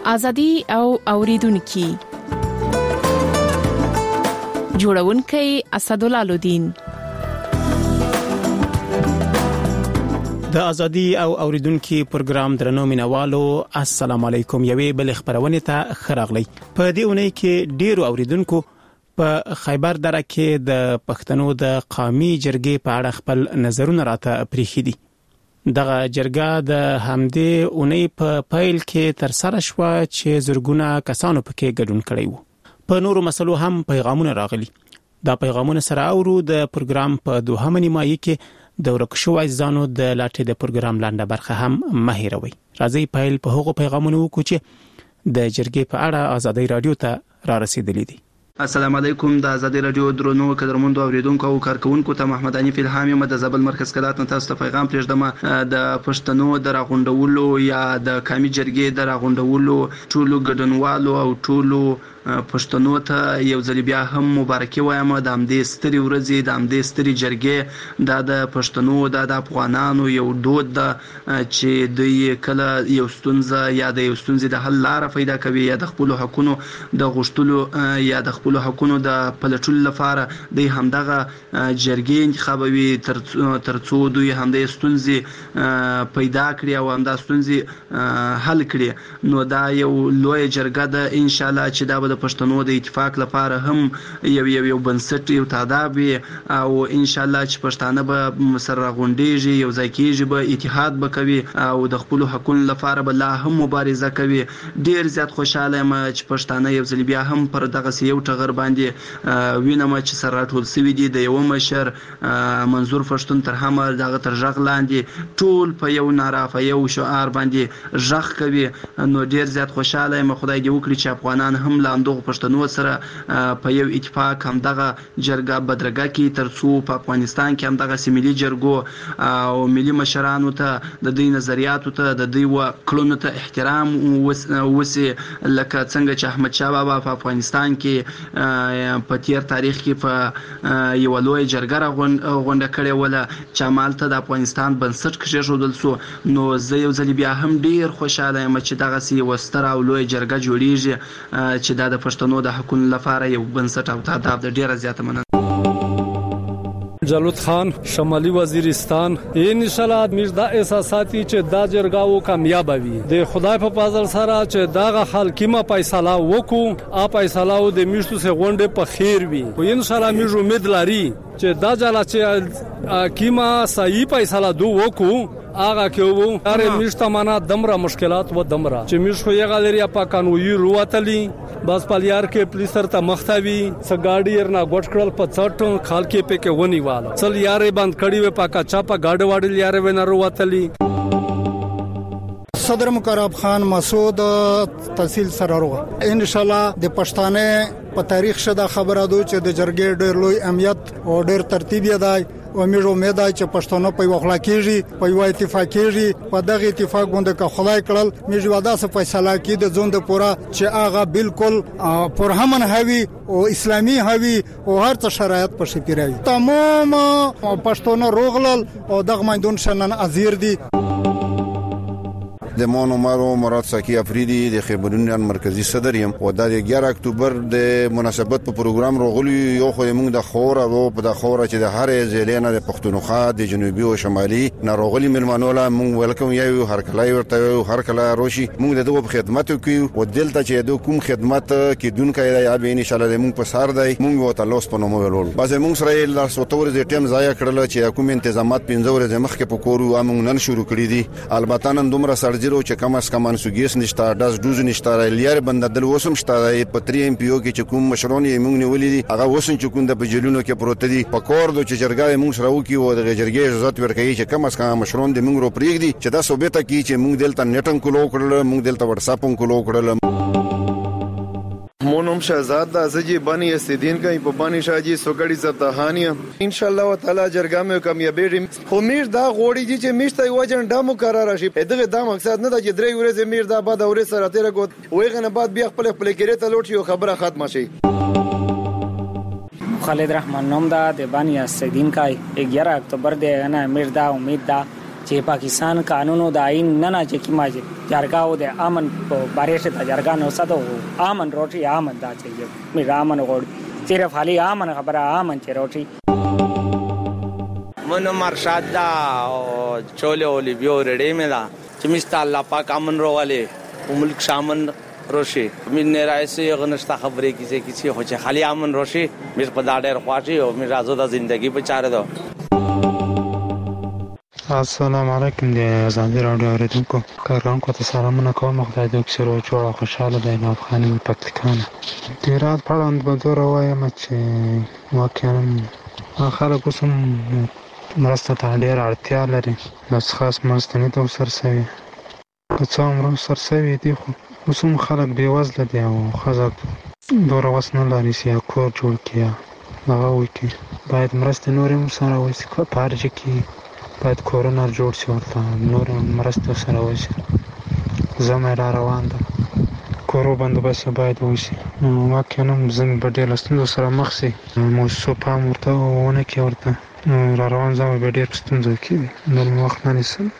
ازادي او اوریدونکو جوړونکي اسدالله الدین د ازادي او اوریدونکو پروګرام درنو مینوالو السلام علیکم. یوې بل خبرونه ته خراغلی. په دې اونۍ کې ډیرو اوریدونکو په خیبر دره کې د پښتنو د قومي جرګې په اړه خپل نظرونه راته پریښي دي. دغه جرګه د همدې اونۍ په پایل کې تر سره شو چې زرګونه کسانو پکې ګډون کړي وو. په نورو مسلو هم پیغامونه راغلي. دا پیغامونه سره اورو د پروګرام په دوهمه نیمایي کې د ورکشو عزیزانو د لاټې د پروګرام لاندې برخه هم مهیروي. راځي پایل په هغو پیغامونو وکړو چې د جرګې په اړه ازادي رادیو ته را رسیدلي دي. السلام علیکم. د ازادي رادیو درنو قدرمنو اوریدونکو او کارکونکو ته محمد حنیف الهام یم د زابل مرکز کلات نه تاسو ته پیغام پرېږدم. د پښتنو د راغونډولو یا د قومي جرګې د راغونډولو ټولو ګډونوالو او ټولو پښتنو ته یو ځل بیا هم مبارکي وایم. د همدې ستري ورځې د همدې ستري جرګې د پښتنو د افغانانو یو دود ده چې دوی کله یو ستونزه یا د یو ستونزې د حل لار پیدا کوي یا د خپل حقونو د غوښتلو یا د خپل حقونو د پلټلو لپاره د همدغه جرګې انتخابوي ترڅو دوی همدې ستونزې پیدا کړي او همدا ستونزې حل کړي. نو دا یو لوی جرګه ده ان شاء الله چې دا د پښتنو د اتفاق لپاره هم یو بنسټ یو تاداب او ان شاء الله چې پښتانه به سره غونډېږي یو ځای کېږي به اتحاد به کوي او د خپل حقوقو لپاره به لا هم مبارزه کوي. ډیر زیات خوشاله یم چې پښتانه یو ځل بیا هم پر دغه یو ټغر باندې وینم چې سره راټول شوي دي. د یو مشر منظور پښتون تر همه دغه تر ژغ لاندې ټول په یو ناره په یو شعار باندې ژغ کوي. نو ډیر زیات خوشاله یم. خدای دې وکړي چې افغانان هم لاندغه پښتنو سره په یو اتفاق همدغه جرګه بدرګه کې ترڅو په افغانستان کې همدغه سیملي جرګو او ملي مشرانو ته د دوی نظریاتو ته د دوی وکړونو ته احترام وسی لکه څنګه چې احمد شاه بابا په افغانستان کې په تیر تاریخ کې په یو لوی جرګه غونډه کړې وله چې مالته د افغانستان بنسټ کېښودل شو. نو زه یو ځل بیا هم ډیر خوشاله یم چې دغه سی وستر او لوی جرګه جوړیږي چې دا د پښتنو د حقوقو لپاره یو بنسټ او تاداب د ډیره زیاته مننه. جلوت خان شمالي وزیرستان ان شاء الله میر دا احساساتي چې دا جرګاو کامیاب وي د خدای په فضل سره چې دا خلکیمه فیصله وکړو ا فیصله د میشتو سه غونډه په خیر وي او ان شاء الله میر امید لري چې دا ځلا چې کیمه صحیح فیصله دو وکړو آغا کېو اره میشته معنا دمره مشکلات و دمره چې میش خو یې غلري په قانوني رواتلی بس پالیار کې پولیسر ته مختوي سګاډي ورنا غټ کړل په څټ خال کې په کې ونی والا چل یارې بند کړي و پاکا چاپا گاډ واډل یارې ونه رواتلی. صدر مقرب خان مسعود تحصیل سرارو ان شاء الله د پښتانه په تاریخ شدا خبره دو چې د جرګې ډېر لوی اهمیت او ډېر ترتیب یې دی او موږ امید ده چې پښتانه په وخلا کېږي په یو اتفاق کېږي په دغه اتفاق باندې که خدای کړل موږ ودا څه فیصله کې د ژوند پورا چې هغه بالکل پرهمن هوي او اسلامي هوي او هر څه شرایط په شپیروي تمام پښتانه روغلل او دغه مندون شنن ازیر دي. د مون عمر مراد ساکی افریدی د خبرونیان مرکزی صدر یم او د 11 اکتوبر د مناسبت په پروګرام روغلی یو خو موږ د خوره او په د خوره چې د هر ځلینه د پښتونخوا د جنوبي او شمالي ناروغلی ملمنو لا موږ ولکم یو هر کله ورته هر کله روشي موږ دغه خدمت کوي او دلته چې د کوم خدمت کې دونکو یا به ان شاء الله موږ په سار دی موږ وته لوس په نومو ولول بس موږ سره لا سوتور د ټیم ضایع کړل چې کوم تنظیمات 15 ورځې مخکې په کورو موږ نن شروع کړی دي. البته نن دومره سرجری چې کم از کم انسوګیس نشته داس دوز نشته لیار بنددل وسم شته په 3 ام پی او کې چې کوم مشرون یې موږ نیولې دي هغه وسن چې کوم د بجلونو کې پروت دي په کور د جرګې موږ سره وکي او د جرګې عزت ورکړي چې کم از کم مشرون د موږ رو پریږدي چې دا ثابت کی چې موږ دلته نټن کولو کړل موږ دلته واتس اپ کولو کړل. مونم شهزاد د ازجی بانی استدین کای په بانی شاجی سوګړی زتهانی ان شاء الله تعالی جرګه مې کامیابی امید دا غوړي چې میشته یو جنډه مقرر شي. دغه دا مقصد نه د جدري ورځې میر دا بعد اورې سره تیر کو ویغه نه بعد بیا خپل کېره ته لوټ یو خبره ختم شي. خالد رحمان نوم دا د بانی استدین کای 11 اکتوبر د نه میر دا امید دا چې پاکستان قانون او د آئین نه چې کی ماجه جرګاو د امن په بارش ته جرګا نو ساده امن روټي امن دا چې می رامن غوړ صرف حالي امن خبره امن چې روټي منو مرشد دا چوله اولی بیو رډې مې دا چې مستا الله پاک امن روواله ملک شامن روشي من نه راځي غنښت خبرې کیسه هو چې خالي امن روشي مې په دا ډېر خواشي او مې راځو د ژوندۍ په چاره ده. السلام علیکم دی ازادي راډیو اوریدونکو کارکونکو ته سلامونه کوم. خدای دې اکثر او جوړه خوشاله دی. نو افغاني پکتیکانه ډیرات پړاند بده راوایم چې واقعا خلک اوسم مرسته ته ډېر اړتیا لري. بس خاص مرستنې ته سرسوي که څه عمره سرسوي دي خو اوس هم خلک بېوزله دي او ښځه دومره وس نه لري چې یا کور جوړ کړي یا هغه وکړي. باید مرستې نورې هم سره وشي. په هر ځای کې باید کورونه جوړ شي ورته نورې مرستې سره وشي. زمه را روان ده کورو بندوبست باید وشي. واقعا هم زموږ په ډېر ستونزو سره مخ شي. موسسو پام ورته ونه کړي ورته را روان زمه به ډېر ستونزو کې وي. نور مې وخت نه نیسم.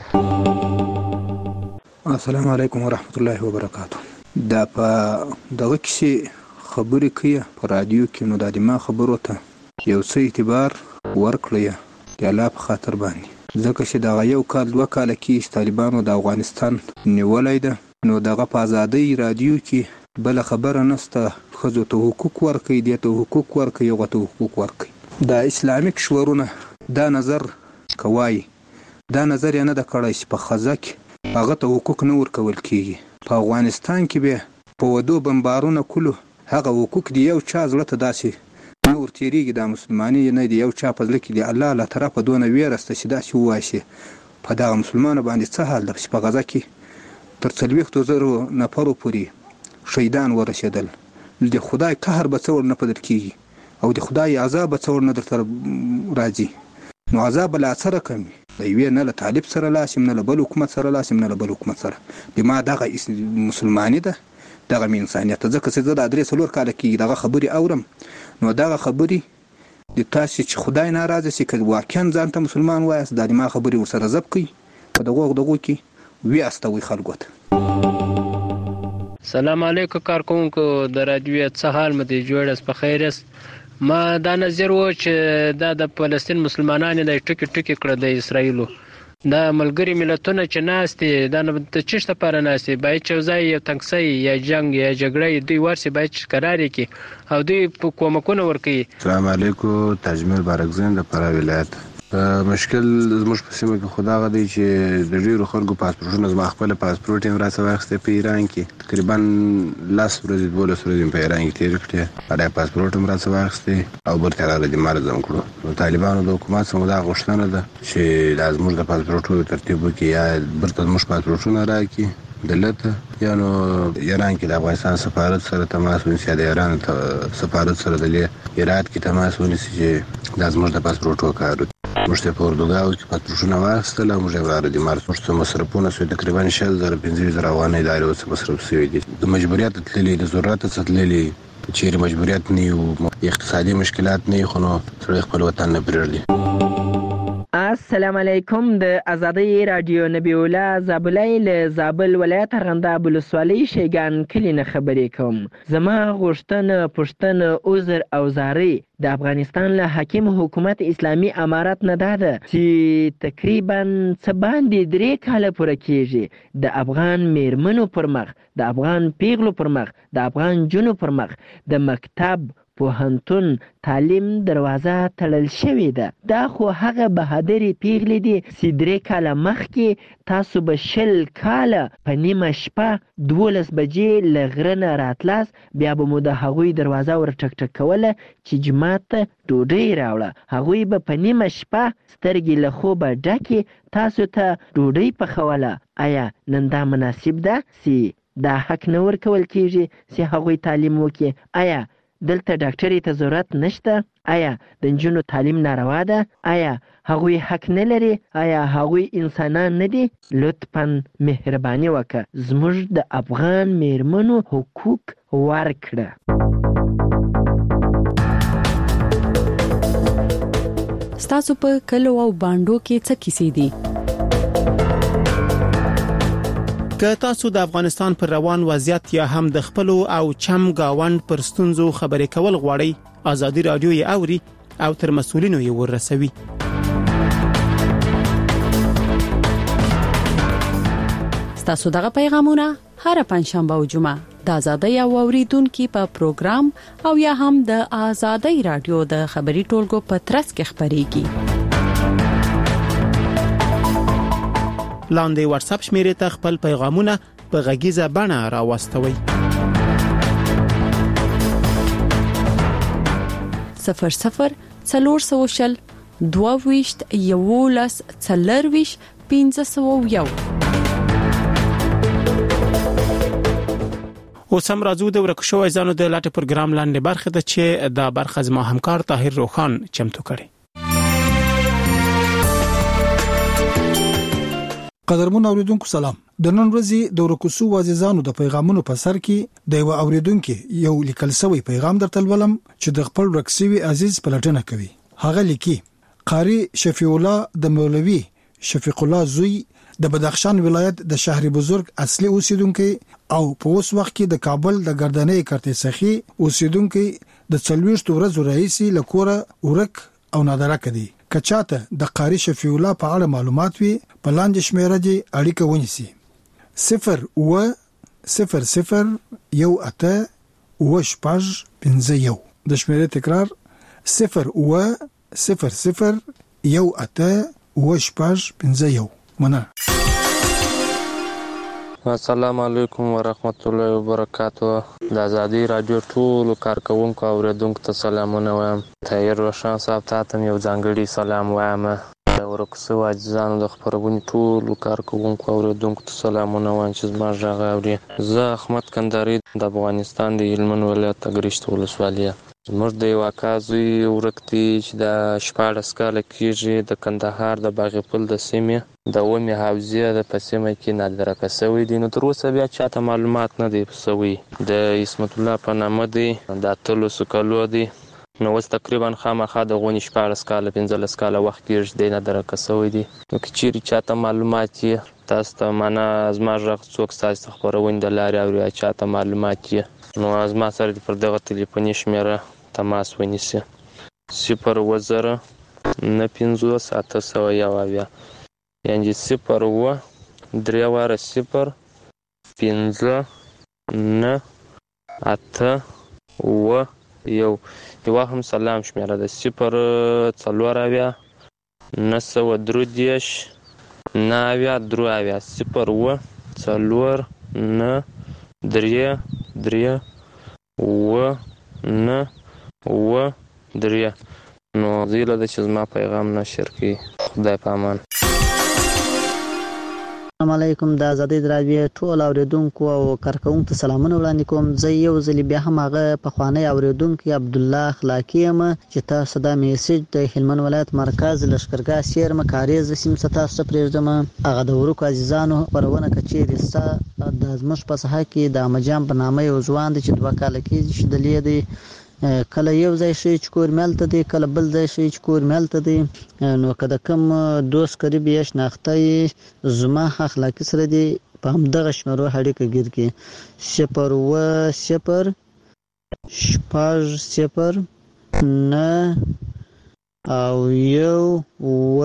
السلام علیکم ورحمت الله وبرکاته. دا په دغه کې خبرې کوي په رادیو کې نو د ما خبرو ته یو څه اعتبار ورکړی د الله په خاطر باندې ځکه چې دغه یو کال 2 کال کې طالبانو د افغانستان نیولای ده نو دغه په ازادۍ رادیو کې بل خبره نسته. ښځو ته حقوق ورکوي دې ته حقوق ورکوي هغه ته حقوق ورکوي. د اسلامي کشورونه دا نظر کوي دا نظر یې نه د کړی چې په ښځه کې هغه ته حقوق نه ورکول کېږي. په افغانستان کې به په ودو بمبارونه کولو هغه حقوق دی یو چا زړه ته داسې نه ورتېرېږي. دا مسلماني نه دی یو چا په زړه کې دی الله له طرفه دونه ویرسته چې داسې ووایي په دغه مسلمانو باندې څه حال ده چې په غزه کې تر 40,000 نفرو پورې شهیدان ورسېدل. د خدای قهر به څه ورنه په در کېږي او د خدای عذاب به څه ورنه درته راځي. نو عذاب به لا څه رقم وي د یوې نه له طالب سره لاسم نه له بل حکومت سره لاسم نه له بل حکومت سره. بما دغه مسلماني ده دغه انسانیت ځکه چې زه د 3-4 کاله کې دغه خبرې اورم نو دغه خبرې د تاسو چې خدای ناراضه شي که واقعا ځان ته مسلمان وایاست د ما خبرې ورسره ضبط کړئ په دغه کې وی استوي خلکو ته. سلام علیکم کارکونکو د رادیو څه حال مده جوړس په خیر است. ما دا نظر و چې دا د فلسطین مسلمانانو د ټکی کړه د اسرایلو دا ملګری ملتونه چې ناشته دا د چشته پر ناشته باید چې ځای یو تنګسي یا جنگ یا جګړه دوی ورسي باید قرار کړي او دوی په کومکونه ورکړي. السلام علیکم تجمیل بارکزین د فرا ولایت. مشکل زموږ په سیمه کې خدا غدي چې د ډیرو خلکو پاسپورټونه زما خپل پاسپورټ هم راځي واخسته په ایران کې تقریبا 10 ورځې 12 ورځې په ایران کې تیر کړې اړه پاسپورټ هم راځي واخسته او برته راځي مرزم کړو. نو طالبانو د حکومت څخه دا غوښتنه ده چې لازم د پاسپورټو ترتیب وکړي یا برته زموږ پاسپورټونه راکړي دلته یا نو ایران کې د افغانستان سفارت سره تماس ونیسي د ایران سفارت سره د ایران کې تماس ونیسي چې د زموږ د پاسپورټو کار موږ ته په اردوګاو کې پاتروشونه واخیستل او موږ یې واره دي مارس موږ ته مصرفونه سوی تقریبا 6,000-15,000 افغانۍ د ایرو مصرف سوی دي. د مجبوریت تللی د ضرورت څخه تللی چیرې مجبوریت نه او اقتصادي مشکلات نه خو نو سړی خپل وطن نه پرېږدي. السلام علیکم د ازادۍ رادیو نبی الله زابلای له زابل ولایت ارغنداب ولسوالۍ شیګان کلی نه خبرې کوم. زما غوښتنه پښتنه عذر او زاری د افغانستان له حاکم حکومت اسلامی امارت نه ده چې تقریبا څه باندې 3 کاله پوره کېږي د افغان میرمنو پر مخ د افغان پیغلو پر مخ د افغان جنو پر مخ د مکتب پوهنتون تعلیم دروازه تړل شوې ده. دا خو هغه بهادرې پیغلې دي چې 3 کاله مخکې تاسو به 20 کاله په نیمه شپه 12 بجې له غره نه راتلاس بیا به مو د هغوی دروازه ور ټک کوله چې جماعت ته ډوډۍ راوړه. هغوی به په نیمه شپه سترګې له خوبه ډکې تاسو ته ډوډۍ پخوله. آیا نن دا مناسب ده چې دا حق نه ورکول کېږي چې هغوی تعلیم وکړي؟ آیا دلته ډاکټري ته ضرورت نشته؟ آیا د نجونو تعلیم ناروا ده؟ آیا هغوی حق نه لري؟ آیا هغوی انسانان نه دي؟ لطفا مهرباني وکړه زموږ د افغان میرمنو حقوق ورکړه. ستاسو په کلو او بانډو کې څه کیسې دي؟ که تاسو د افغانستان پر روان وضعیت یا هم د خپل او چم گاوند پر ستونزو خبرې کول غواړئ، ازادي رادیو یې اوري او تر مسؤلینو یې ورسوي. تاسو دغه پیغامونه هر پنځشنبه او جمعه د ازادۍ او اوریدونکو په پروګرام او یا هم د ازادۍ رادیو د خبري ټولګو په ترڅ کې خبريږي. لاندې واتس اپ شمیرې ته خپل پیغامونه په غږیزه بڼه راوستوئ. 00 400 22 11 40 1501. اوس هم راځو د ورکشو ځانو د لاټ پروګرام لاندې برخه ده چې دا برخه زما همکار طاهر روخان چمتو کړي. قدرمن اوریدونکو سلام. د نن ورځې د ورکشو وازیزانو د پیغامونو په سر کې د یو اوریدونکو یو لیکل شوی پیغام درته ولم چې د خپل ورکسوي عزیز پلټنه کوي. هغه لیکي قاری شفیع الله د مولوی شفیق الله زوی د بدخشان ولایت د شهر بزرگ اصلي اوسیدونکو او په اوس وخت کې د کابل د ګردنۍ کرته سخی اوسیدونکو د 40 ورځې رئیس لکوره ورک او نادره کړي. کچاته د قاری شفیع الله په اړه معلومات وي په لاندې شمیره دي اړیکه ونیسي 0 و 0 0 1 8 و شپږ 51. د شمیره تکرار 0 و 0 0 1 8 و شپږ 51. مننه. السلام علیکم ورحمت الله وبرکاتہ. د ازادي رادیو ټول کارکونکو او اوریدونکو ته سلامونه وایم. طاهر روشان صاحب ته یو ځانګړي سلام وایم. ورکسو عزیزانو د خبرونه ټول کارکونکو او اوریدونکو ته سلامونه وایم چې زما ژغه اوري. زه احمد کندهاري د افغانستان د هلمند ولایت اګریشت ولسوالۍ. زموږ د یو اکازي ورکتي چې د 14 کاله کېږي د کندهار د باغپل د سیمې د ومه حوزه د پسمه کې نادره کسوي دي. نو تر اوسه بیا چاته معلومات نه دی پسوي. د اسمت الله په نامه دی د اتلو سکلو دی. نو اوس تقریبا خامخا د غونی 14 کاله 15 کاله وخت کېږي د نادره کسوي دي. نو کچيري چاته معلومات یې تاسو ته معنا ازما ژغ څوک تاسو خبرونه د لارې او چاته معلومات یې نو ازما سره پر دغه ټلیفوني شمیره تماس ونیسي 0 نه 50 701 یعنی 0 3 واره 0 5 نه 8 و یو هم سلام شمیره ده 0 4 نه 3 نه 3 0 و 4 نه 3 و نه و 3. نو زیله د چې زما پیغام نشر کی. خدای پامان. السلام علیکم. د ازادۍ رادیو ټول اوریدونکو او کارکونکو ته سلامونه وړاندې کوم. زه یو ځل بیا هم هغه پخوانی اوریدونکو عبد الله اخلاقی یم چې تاسو د میسج د هلمند ولایت مرکز لشکرګاه شهر مکاریز سیم تاسو ته پرېږدم. هغه د ورکو عزیزانو پرونه کچېری ستا د ازمش په ساحه کې د امجام په نامه یو ځوان دی چې 2 کال کې شدلې دی. کله یو ځای شي چې کور ملته دی، کله بل ځای شي چې کور ملته دی. نو کله کوم دوست قریب یې شناخته زما اخلاقی سره دی په همدغه شمرو اړیکه ګیر کې 0 و 0 شپږ 0 نه او یو و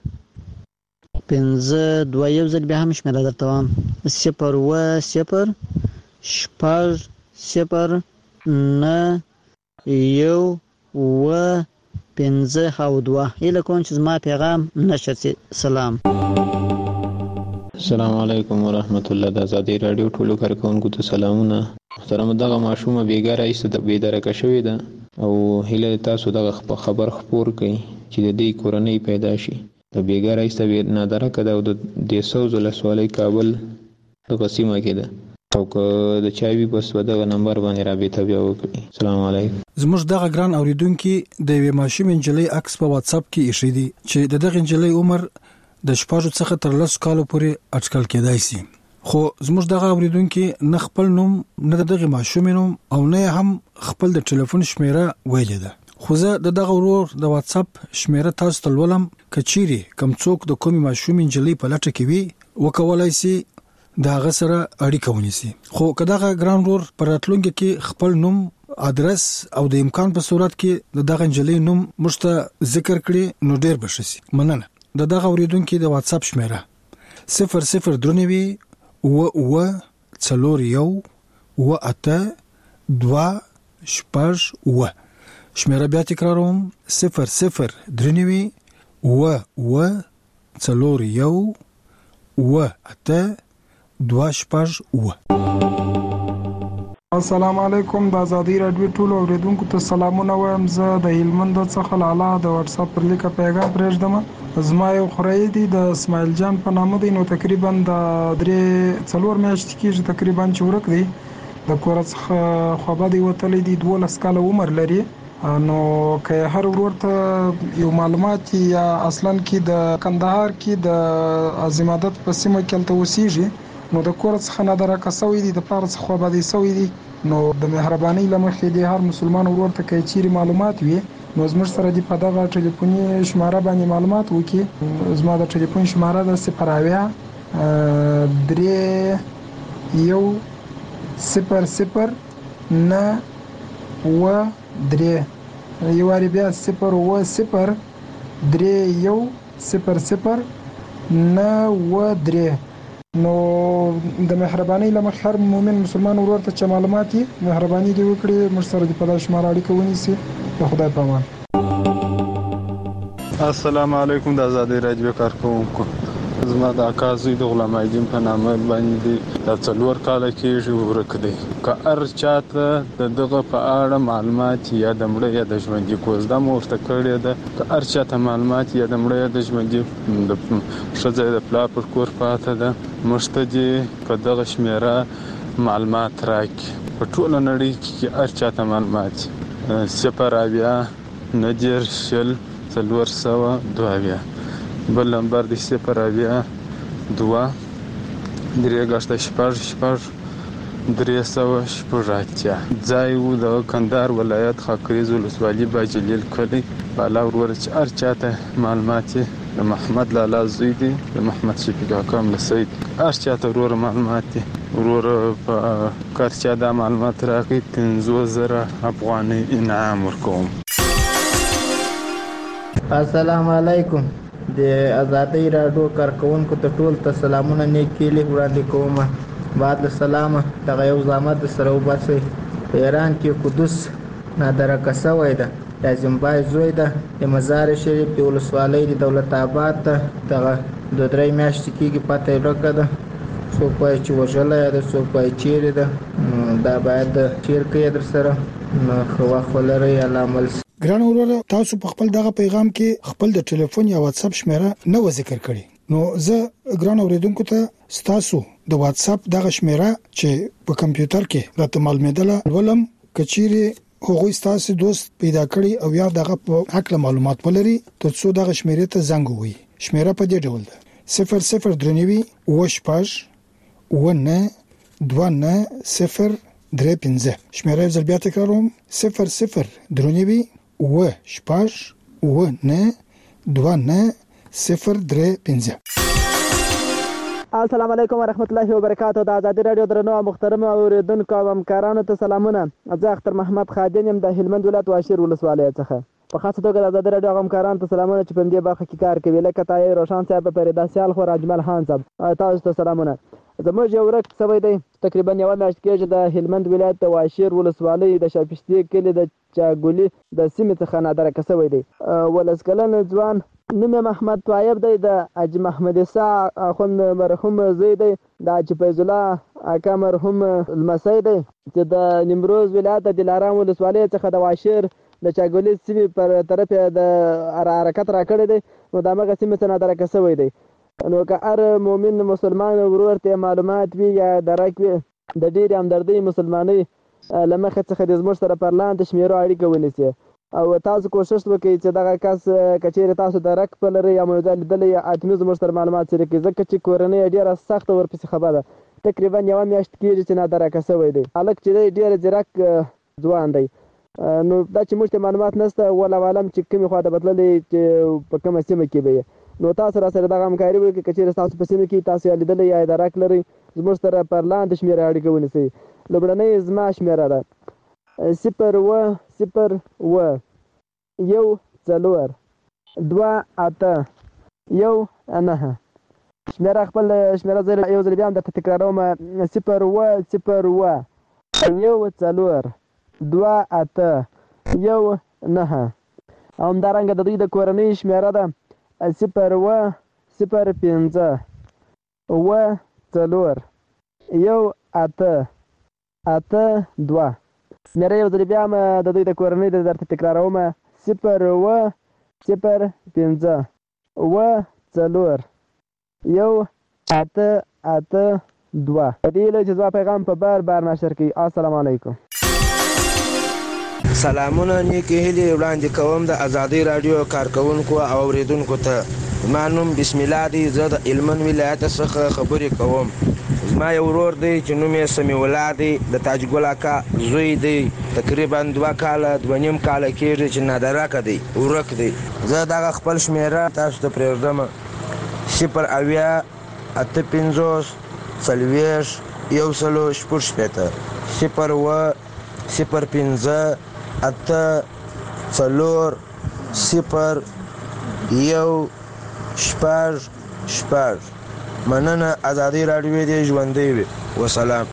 5 2 یو ځل بیا هم شمیره درته وایم 0 و 0 شپږ 0 نه یو و 5 او 2. اله کوم چې زما پیغام نشر سي. سلام. السلام علیکم ورحمت الله. د ازادي رادیو ټولو کارکونکو ته سلامونه. محترم دغه ماشومه بیګاره ایسته د بیدارکه شوې ده او هله تاسو دغه خبر خپور کړئ چې د دې کورنۍ پیدا شي. د بیګاره ایسته نادره کده او د دیسوز ولسوالۍ کابل د قسمه کې ده او د چایوي بس ودغه نمبر باندې رابطه بیا وکړي. السلام علیکم. زموږ دغه ګران اوریدونکو د یوې ماشوم انجلۍ عکس په واتس اپ کې ایښی دی چې دغه انجلۍ عمر د 14 څخه تر 10 کالو پورې اټکل کېدای شي. خو زموږ دغه اوریدونکو نه خپل نوم نه دغه ماشوم نوم او نه هم خپل د ټلیفون شمیره ویلې ده. خو زه دغه ورور د واتس اپ شمیره تاسو ته ولم کچيري کم څوک د کومي ماشوم انجلۍ په لټه کې وي وکولای شي دا غسره اړیکه ونیسي. خو کداغه ګران رور پراتلونکو کې خپل نوم ادرس او د امکان په صورت کې دغه انجلې نوم مشته ذکر کړي نو ډیر بشسي. مننه. دغه اوریدونکو د واتس اپ شمیره 00 و څلور یو و اته 2 شپږ و. شمیره بیا تکراروم 00 و څلور یو و اته 2 شپږ و. السلام علیکم. د ازادي رادیو ټول اوریدونکو ته سلامونه وایم. زه د هلمند څخه لاله د واتس اپ پر لیکه پیغام پرېږدم. زما یو خورای دی د اسماعیل جان په نامه دی. نو تقریبا د 3-4 میاشتې کېږي تقریبا چې ورک دی. د کور څخه خوابه دی وتلی دی. 12 کاله عمر لري. نو که هر ورور ته یو معلومات یا اصلا کې د کندهار کې د عظمت په سیمه کې تل اوسېږي نو د کور څخه نه درکه سوی دی د پاره څخه خوابه دی سوی دی. نو د مهرباني لمخې دی هر مسلمان ورور ته کې چیرې معلومات وي نو زموږ سره دی په دغه ټلیفوني شماره باندې معلومات وکي. زما د ټلیفون شماره د 0 یو واری بیا 0 نو د مهرباني لمخ هر مؤمن مسلمان ورور ته چې معلومات یې مهرباني دی وکړي موږ سره د په شماره اړیکه ونیسي. په خدای پامان. السلام علیکم. د ازادي رادیو کارکونکو زما د اکازوی د غلام ایدین په نامه باندې د 4 کال کې ورک دی. که هر چاته دغه په اړه معلومات یا د مړه یا د ژوندۍ کوزده مورته کړی ده که هر چاته معلومات یا د مړه یا د ژوندۍ د ښځې د پلار پر کور پاته ده مشته دي په دغه شمیره معلومات راکړي. په ټوله نړۍ کې هر چاته معلومات 0 ندیر شل 402 بل نمبر دی 0 2 3 ځای وو د کندهار ولایت خاکریز ولسوالي باجلیل کلی بالا ورور چې هر چاته معلومات د محمد لالا زوی دی د محمد شفیق حکم لسید هر چاته ورور معلومات دی ورور په کار چا د معلومات راکړي 15000 افغاني انعام ورکوم. السلام علیکم. د ازادي رادیو کارکونکو ته ټول ته سلامونه نیکیلي وړاندې کوم. بعد السلام دغه یو زحمت سره وباسي. په ایران کې قدس نادره شوی ده. د زمبای زوی ده د مزار شریف د ولسوالۍ د دولت آباد ته دغه 2-3 میاشتې کېږي پته یې ورکه ده. څوک وایي چې وژلی ده څوک وایي چیرې ده. دا باید چیر کړي در سره نو ښه وخت ولرئ. الله عمل. ګران وروره تاسو په خپل دغه پیغام کې خپل د ټلیفون یا واتس اپ شمیره نه و ذکر کړی. نو زه ګران اوریدونکو ته ستاسو د واتس اپ دغه شمیره چې په کمپیوټر کې راته معلومېدله ولم کچيري هغوی ستاسو دوست پیدا کړی او یا دغه په حق معلومات ولري ترڅو دغه شمیره ته زنګ ووي. شمیره په دې ډول ده 00 و شپږ و نه 2 نه 0 شمیره زل بیا تکراروم 00 و شپږ و نه 2 نه 0 السلام علیکم ورحمت الله وبرکاته. د ازادي رادیو درنو محترم اوریدونکو او همکارانو ته سلامونه. زه اختر محمد خادم یم د هلمند ولایت واشیر ولسوالۍ څخه. په خاصه توګه د ازادي رادیو همکارانو ته سلامونه چې په دې برخه کې کار کوي لکه تای روشن صاحب پریدا سیال خو راجمل خان صاحب تاسو ته سلامونه. زموږ یو ورک سوی دی تقریبا یو میاشت کېږي د هلمند ولایت د واشیر ولسوالۍ د شاپشتي کلی د چاګولي د سیمې څخه نادره شوی دی. ولس کلن ځوان نوم محمد طیب دی د حاجي محمد عیسی اخوند مرحوم زوی دی د حاجي فیض الله اکا مرحوم لمسی دی چې د نیمروز ولایت د دلارام ولسوالۍ څخه د واشیر د چاګولي سیمې پر طرف د حرکت راکړی دی. نو د هغه سیمې څخه نادره شوی دی. نو که هر مؤمن مسلمان ورور ته معلومات وي یا درک وي د ډېرې همدردۍ مسلمانۍ له مخې څخه د زموږ سره پر لاندې شمیرو اړیکه ونیسي او تاسو کوشش وکړئ چې دغه کس که چیرې تاسو درک پلرئ یا مو لیدلی یا حتمي زموږ سره معلومات شریک کړئ ځکه چې کورنۍ ډېره سخته ورپسې خبره ده. تقریبا یوه میاشت کېږي چې نادرکه شوی دی. هلک چې دی ډېر ځیرک ځوان دی. نو دا چې موږ ته معلومات نشته والله عالم چې کومې خوا ته بدللی چې په کومه سیمه کې به نو تاسو را سره دغه همکاري وکړئ. که چیرې تاسو په سیمه کې تاسو یا لیدلی یا درک لرئ زموږ سره پر لاندې شمېره اړیکه ونیسئ. لومړنۍ زما شمېره ده 0 شمېره خپل شمېره زه یو ځل بیا هم درته تکراروم 0 او همدارنګه د دوی د کورنۍ شمېره ده 0 شمېره یو ځل بیا هم د دوی د کورنۍ د درته تکراروم 0 دې له چې زما پیغام په بار نشر کړي. السلام علیکم. سلامونه نیکې هیلې وړاندې کوم د ازادۍ راډیو کارکوونکو او اورېدونکو ته. زما نوم بسم الله دی. زه د هلمند ولایت څخه خبرې کوم. زما یو ورور دی چې نوم یې سمیع الله دی، د تاج ګل اکا زوی دی. تقریبا 2 کاله 2.5 کاله کېږي چې نادرکه دی، ورک دی. زه دغه خپل شمېره تاسو ته پرېږدم 0 مننه. ازادي راډیو دې ژوندۍ وي. وسلام.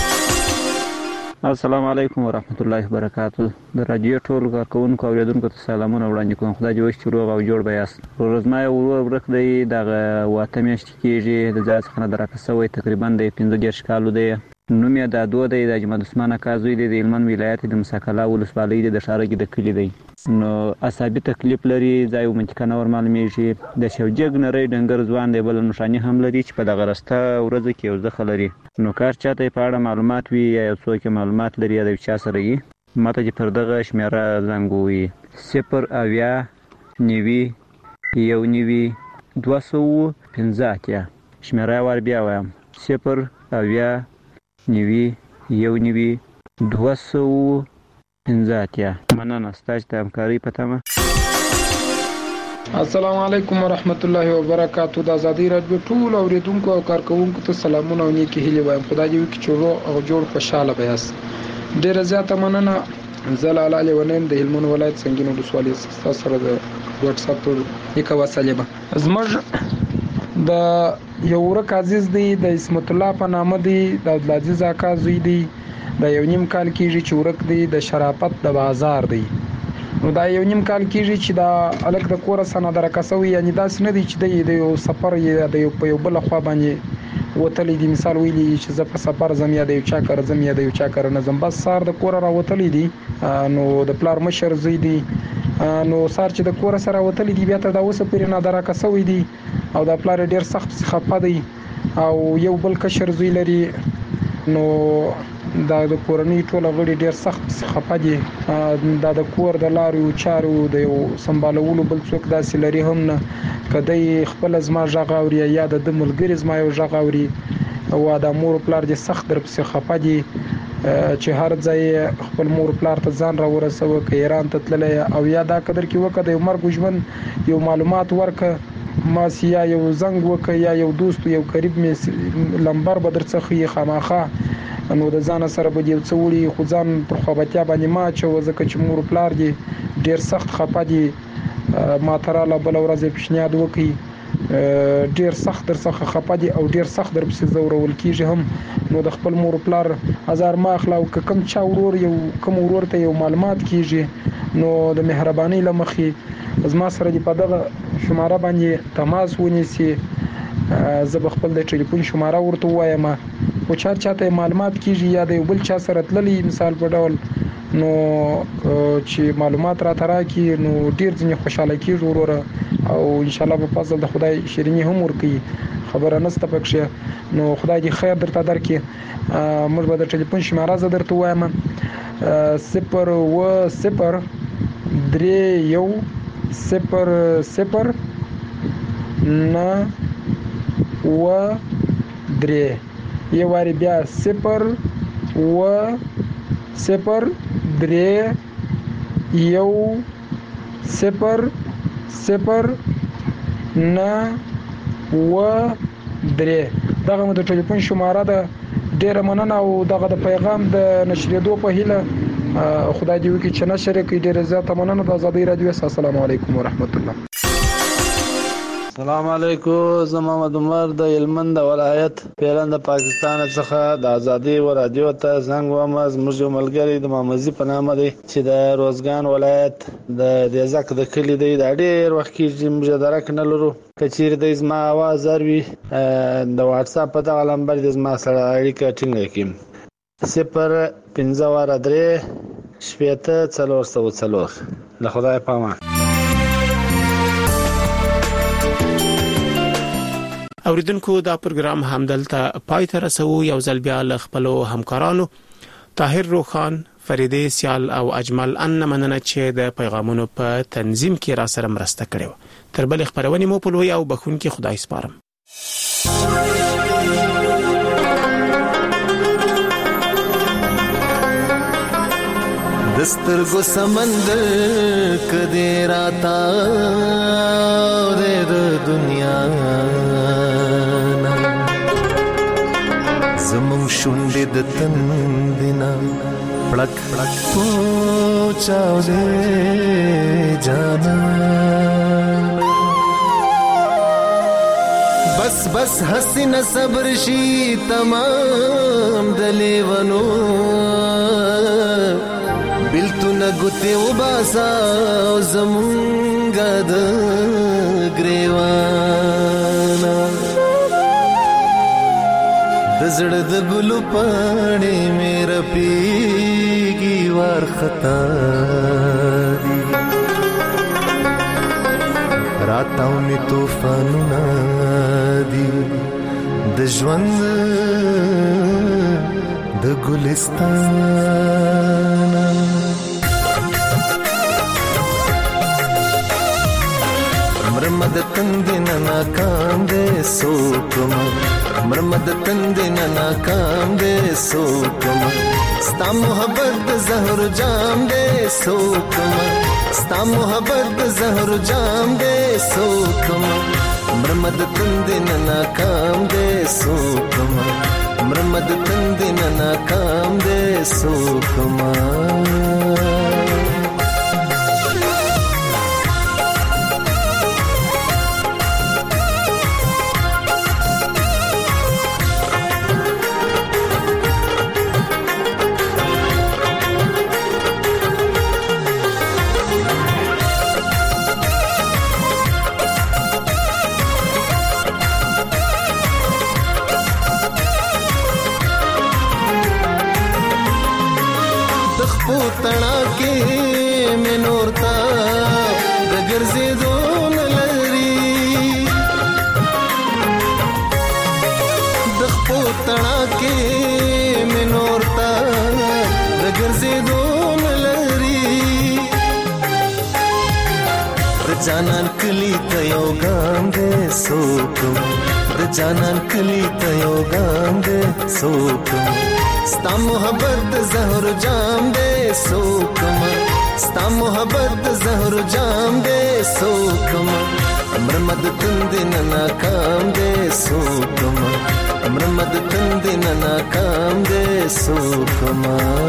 السلام علیکم ورحمت الله وبرکاتو. د راډیو ټول کارکوونکو او اوریدونکو ته سلامونه وړاندې کوم. خدای دې وکړي چې روغ او جوړ به یاست. زما یو ورور ورک دی، دغه 8 میاشتې کېږي د ځای څخه نادرکه شوی، تقریبا د 15 کالو دی. نوم یې دادو دی، د اجمل عثمان اکا زوی دی، د هلمند ولایت د موسیقلا ولسوالۍ دی، د ښارګي د کلي دی. نو عصبي تکلیف لري، ځای او منطقه نه ورمعلومېږي. د شوجګ نری ډنګر ځوان دی، بله نښاني هم لري چې په دغه رسته ورځو کې یو زخه لري. نو کار چاته په اړه معلومات وي یا یو څوک معلومات لري یا د چا سره وي، ماته چې پر دغه شمېره زنګ ووهي 0 شمېره وار بیا وایم 0 مننه ستاسو د همکارۍ په تمه. السلام علیکم ورحمت الله وبرکاتو. د ازادۍ راډیو ټول اوریدونکو او کارکوونکو ته سلامونه او نیکې هیلې وایم. خدای دې وکړي چې روغ او جوړ خوشاله به یاست. ډېره زیاته مننه. زه لاله لیونیم د هلمند ولایت سنګین ولسوالۍ ستاسو سره د واتساپ پر لیکه وسلېبه. زموږ د یو ورک عزیز دی، د اسمت الله په نامه دی، د عبدالعزیز اکا زوی دی، د 1.5 کال کېږي چې ورک دی، د شرافت د بازار دی. نو دا 1.5 کال کېږي چې دا الک د کوره سره نادرکه شوی، یعنې داسې نه دی چې د یو سفر یا د یو په یو بله خوا باندې وتلی دی. مثال ویلی چې زه په سفر ځم یا د یو چا کره ځم یا د یو چا کره نه ځم، بس سهار د کوره راوتلی دی. نو د پلار مشر زوی دی، نو سهار چې د کوره سره وتلی دی بیا تر دا اوسه پورې نادرکه شوی دی او د پلار ډېر سخت خفه دی او یو بل کشر زوی لري. نو دا د کورنۍ ټول غړي ډېر سخت خفه دي. دا د کور د لارو چارو د یو سمبالولو بل څوک داسې لري هم نه، کدی خپل زما غږ اوري یا د ملګری زما یو غږ اوري او د مور پلار دې سخت در پسې خفه دي چې هر ځای خپل مور پلار ته ځان را ورسوه، که ایران ته تللی او یا دا قدر کې وکړه د یو مرګ ژوند یو معلومات ورکړه، ماسی یا یو زنګ وکړه یا یو دوست یو قریب می لمبر به در څخه یې خامخا. نو د ځان سره به یو څه وړي خو ځان پر خوابتیا باندې ما اچوه، ځکه چې مور پلار دې ډېر سخت خفه دي. ما ته راله بله ورځ یې پیشنهاد وکړي، ډېر سخت در څخه خفه دي او ډېر سخت در پسې ځورول کېږي هم. نو د خپل مور پلار ازار ما اخله او که کوم چا کوم ورور ته یو معلومات کېږي نو د مهربانۍ له مخې زما سره دې په دغه شماره باندې تماس ونیسي. زه به خپل د ټلیفون شماره ورته ووایم، خو چاته معلومات کېږي یا د یو بل چا سره تللی مثال په ډول نو چې معلومات راته راکړي نو ډېر ځینې خوشحاله کېږي وروره او انشاءالله په فضل د خدای شیریني هم ورکوي، خبره نشته پکښې. نو خدای دې خیر درته درکړي. موږ به د ټلیفون شماره زه درته ووایم 01003 یو واري بیا 010310093. دغه مو د ټلیفون شماره ده. ډیره مننه او دغه د پیغام د نشریدو په هیله خدای دې وکړي چې نشر کړي. ډیره زیاته مننه د آزادۍ رادیو. السلام علیکم ورحمت الله. السلام علیکم. زه محمد عمر د هلمند ولایت پیران د پاکستان څخه د آزادۍ رادیو ته زنګ وم. زموږ یو ملګری د مامزي په نامه دی چې د روزګان ولایت د دیزک د کلی دی. دا ډېر وخت کې موږ درک نه لرو. کچیر د زما आवाज اروي د واتس اپ په دغه نمبر د زما سره اړیکه ټینګه کړئ. 050 شپېته 404. له خدای پامه. اوریدونکو دا پروګرام همدلته پای ته رسو. یو ځل بیا له خپلو همکارانو طاهر روخان، فریده سیال او اجمل ان مننه چې د پیغامونو په تنظیم کې را سره مرسته کړې و. تر بل خبرونه مو په لوی او بخون کې خدای سپارم. دسترګو سمندر کدی راتا د دنیا زمون شونډې د تندنا پړک پړک پوچاو دې جانا بس بس حسین صبر شي تمام دلیونو بلتونه ګوتې وباسا زمونږه د ګریوانا د زړه د ګلو پاڼې مې رپېږي وارخطا دي راتاو مې طوفانونه دي د ژوند د ګلستان مرمد تندنا ناکام دے سوکم مرمد تندنا ناکام دے سوکم ستا محبت زہر جام دے سوکم ستا محبت زہر جام دے سوکم مرمد تندنا ناکام دے سوکم مرمد تندنا ناکام دے سوکم تنا کې منورتا د ګرځېدو نه لري د خپو تنا کې منورتا د ګرځېدو نه لري د جانان کلی ته یو ګام دې سوکم د جانان کلی ته یو ګام دې سوکم ستا محبت زہر جام دے سوکم ستا محبت زہر جام دے سوکم مرمد تندن ناکام دے سوکم مرمد تندن ناکام دے سوکم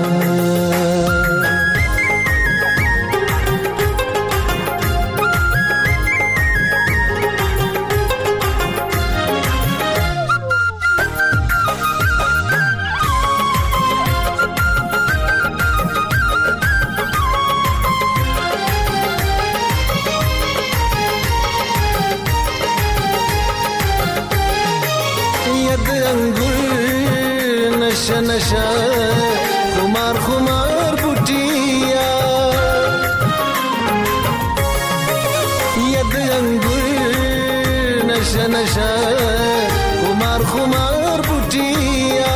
नशा खुमार खुमार बुटिया यद अंगुर नशा नशा खुमार खुमार बुटिया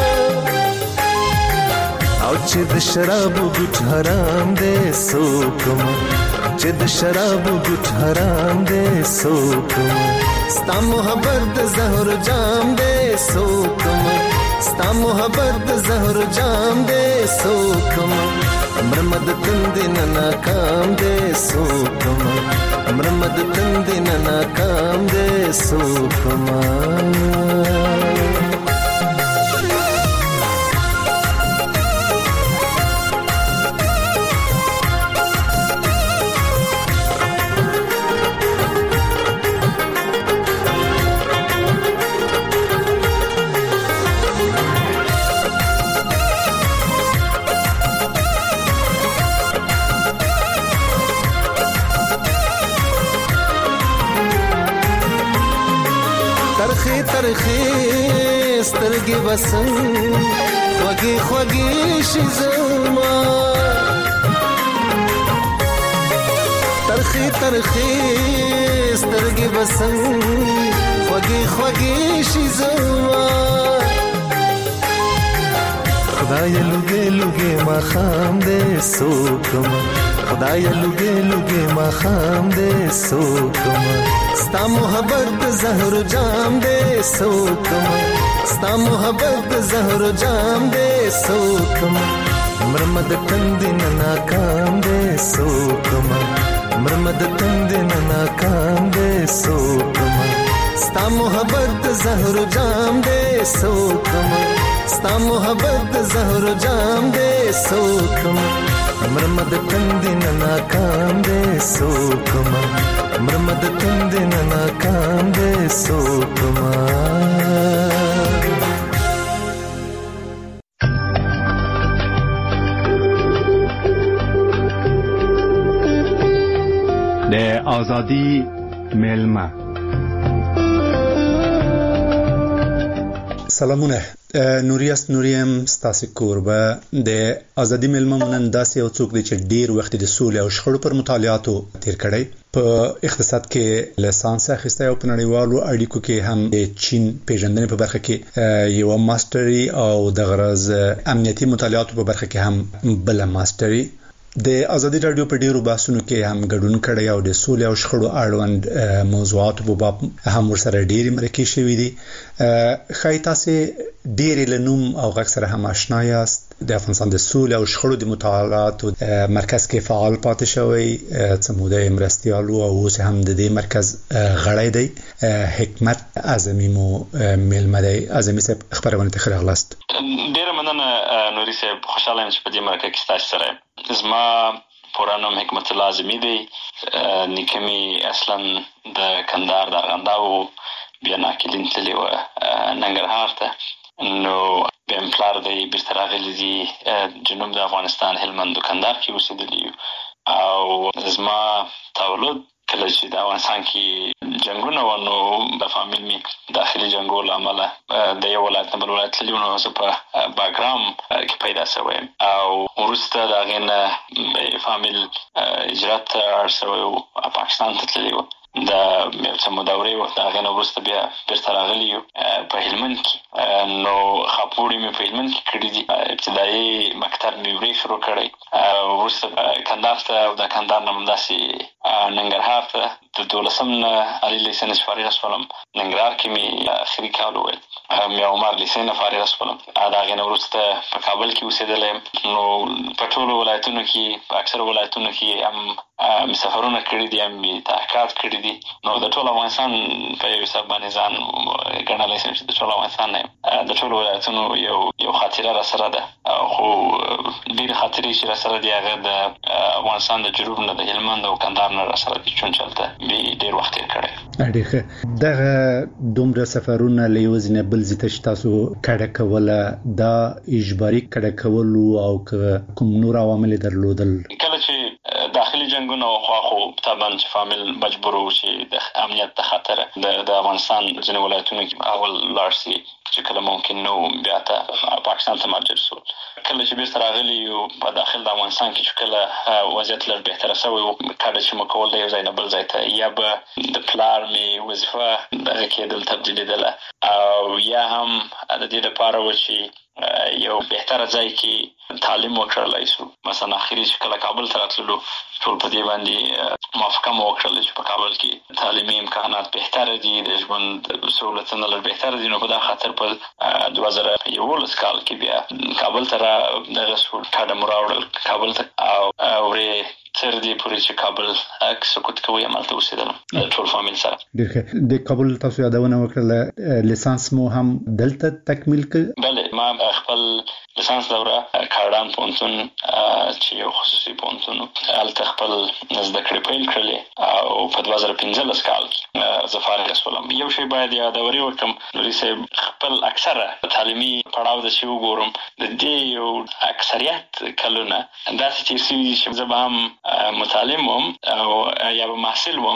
او چې د شراب ګټ حرام دې سوکم چې د شراب ګټ حرام دې سوکم ستا محبت زهر جام دې سوکم ستا محبت زهر جام دے سوکم مرمد تندن ناکام دے سوکم مرمد تندن ناکام دے سوکم ترخې سترګې بسنګ خوږې خوږې شي زما ترخې ترخې سترګې بسنګ خوږې خوږې شي زما خدای لوګې لوګې ما خام دې سوکم خدای لوګې لوګې ما خام دې سوکم ستا محبت زهر جام دې سوکم ستا محبت زهر جام دې سوکم مرمد تندن ناکام دې سوکم مرمد تندن ناکام دې سوکم ستا محبت زهر جام دې سوکم ستا محبت زهر جام دې سوکم مرمد تندن ناکام دې سوکم مرمد تندن ناکام دې سوکم د آزادی میلمه سلامونه نوریاست نوریم ستاسو کوربه د ازادي ملمه نن داسې یو څوک دی چې ډیر وخت د سولې او شخړو پر مطالعاتو تیر کړی په اقتصاد کې لیسانس اخیستی او په نړیوالو اړیکو کې هم د چین پیژندنې په برخه کې یو ماستري او د غرض امنیتي مطالعاتو په برخه کې هم بل ماستري د ازادي رادیو په ډیرو بحثونو کې هم ګډون کړی او د سولې او شخړو اړوند موضوعاتو په باب هم ورسره ډیرې مرکې شوې دي ښایي تاسې ډیرې له نوم او غږ سره هم آشنا یاست د افغانستان د سولې او شخړو د مطالعاتو مرکز کې فعال پاتې شوی څه موده مرستیال او اوس هم د دې مرکز غړی دی حکمت اعظمي مو میلمه دی اعظمي صاحب خبرونه ته راغلاست ډیره مننه نوري صاحب خوشاله یم چې په دې مرکه کې تاسو سره زما پوره نوم حکمت الله اعظمي دی نیکمي اصلا د کندهار د ارغنداو بیا ناکلین تللی و ننګرهار ته نو بیا پلار دی بیرته راغلی دی جنوب د افغانستان هلمند و کندهار کې اوسېدلی او زما تولد کله چې د افغانستان کې جنګونه و نو د فامیل می داخلي جنګونو له امله د یو ولایت نه بل ولایت تللی نو زه په باګرام کې پیدا شوی او وروسته د هغې نه فامیل هجرت ته اړ شوی و پاکستان ته تللی و د یو څه موده ورې وه د هغې نه وروسته بیا بیرته راغلي یو په هلمند کې نو خاپوړې مې په هلمند کې کړي دي ابتدایي مکتب مې ورې شروع کړی وروسته کندهار ته او د کندهار نه همداسې ننګرهار ته د 12 نه علي لیسې نه فارغه شولم ننګرهار کې مې اخري کال وویل میا عمر لیسې نه فارغه شولم د هغې نه وروسته په کابل کې اوسېدلی نو په ټولو ولایتونو کې په اکثرو ولایتونو کې هم سفرونه کړي دي هم تحقیقات کړي دي نو د ټول افغانستان په یو حساب باندې ځان ګڼلی شم چې د ټول افغانستان نه د ټولو ولایتونو یو خاطره را سره ده خو ډېرې خاطرې چې را سره دي هغه د افغانستان د جنوب نه د هلمند او کندهار نه را سره دي چون چې هلته مې ډېر وخت تېر کړی ډېر ښه دغه دومره سفرونه له یو ځای نه بل ځای ته چې تاسو کډه کوله دا اجباري کډه کول او کوم نور عوامل درلودل کله چې داخلي جنګونه خو طبعا چې فامیل مجبور و چې د امنیت د خاطره د افغانستان ځینې ولایتونو کې اول لاړ شي چې کله ممکن نو بیا ته پاکستان ته مهاجر شول کله چې بیرته راغلي یو په داخل د افغانستان کې چې کله وضعیت لږ بهتره شوی و کله چې مو کول د یو ځای نه بل ځای ته یا به د پلار مې وظیفه دغه کېدل تبدیلېدله او یا هم د دې لپاره و چې یو بهتره ځای کې تعلیم وکړلی شو مثلا اخري چې کله کابل ته راتللو ټول په دې باندې موافقه مو وکړله چې په کابل کې تعلیمي امکانات بهتره دي د ژوند سهولتونه لږ بهتره دي نو په دغه خاطر په 2011 کال کې بیا کابل ته دغه کډه مو راوړل کابل ته او ورې تر دې پورې چې کابل سقوط کوي همالته اوسېدلم د ټول فامیل سره ډېر ښه د کابل تاسو یادونه وکړله لیسانس مو هم دلته تکمیل کړ بله ما خپل لیسانس دوره کاردان پوهنتون چې یو خصوصي پوهنتون هلته خپل زده کړې پیل کړلې او په 2015 کال کې زه فارغه شولم یو شی باید یادوري وکړم نوري صاحب خپل اکثره تعلیمي پړاو د چې وګورم د دې یو اکثریت کلونه داسې تېر شوي دي چې زه به هم متعلم وم او یا به محصل وم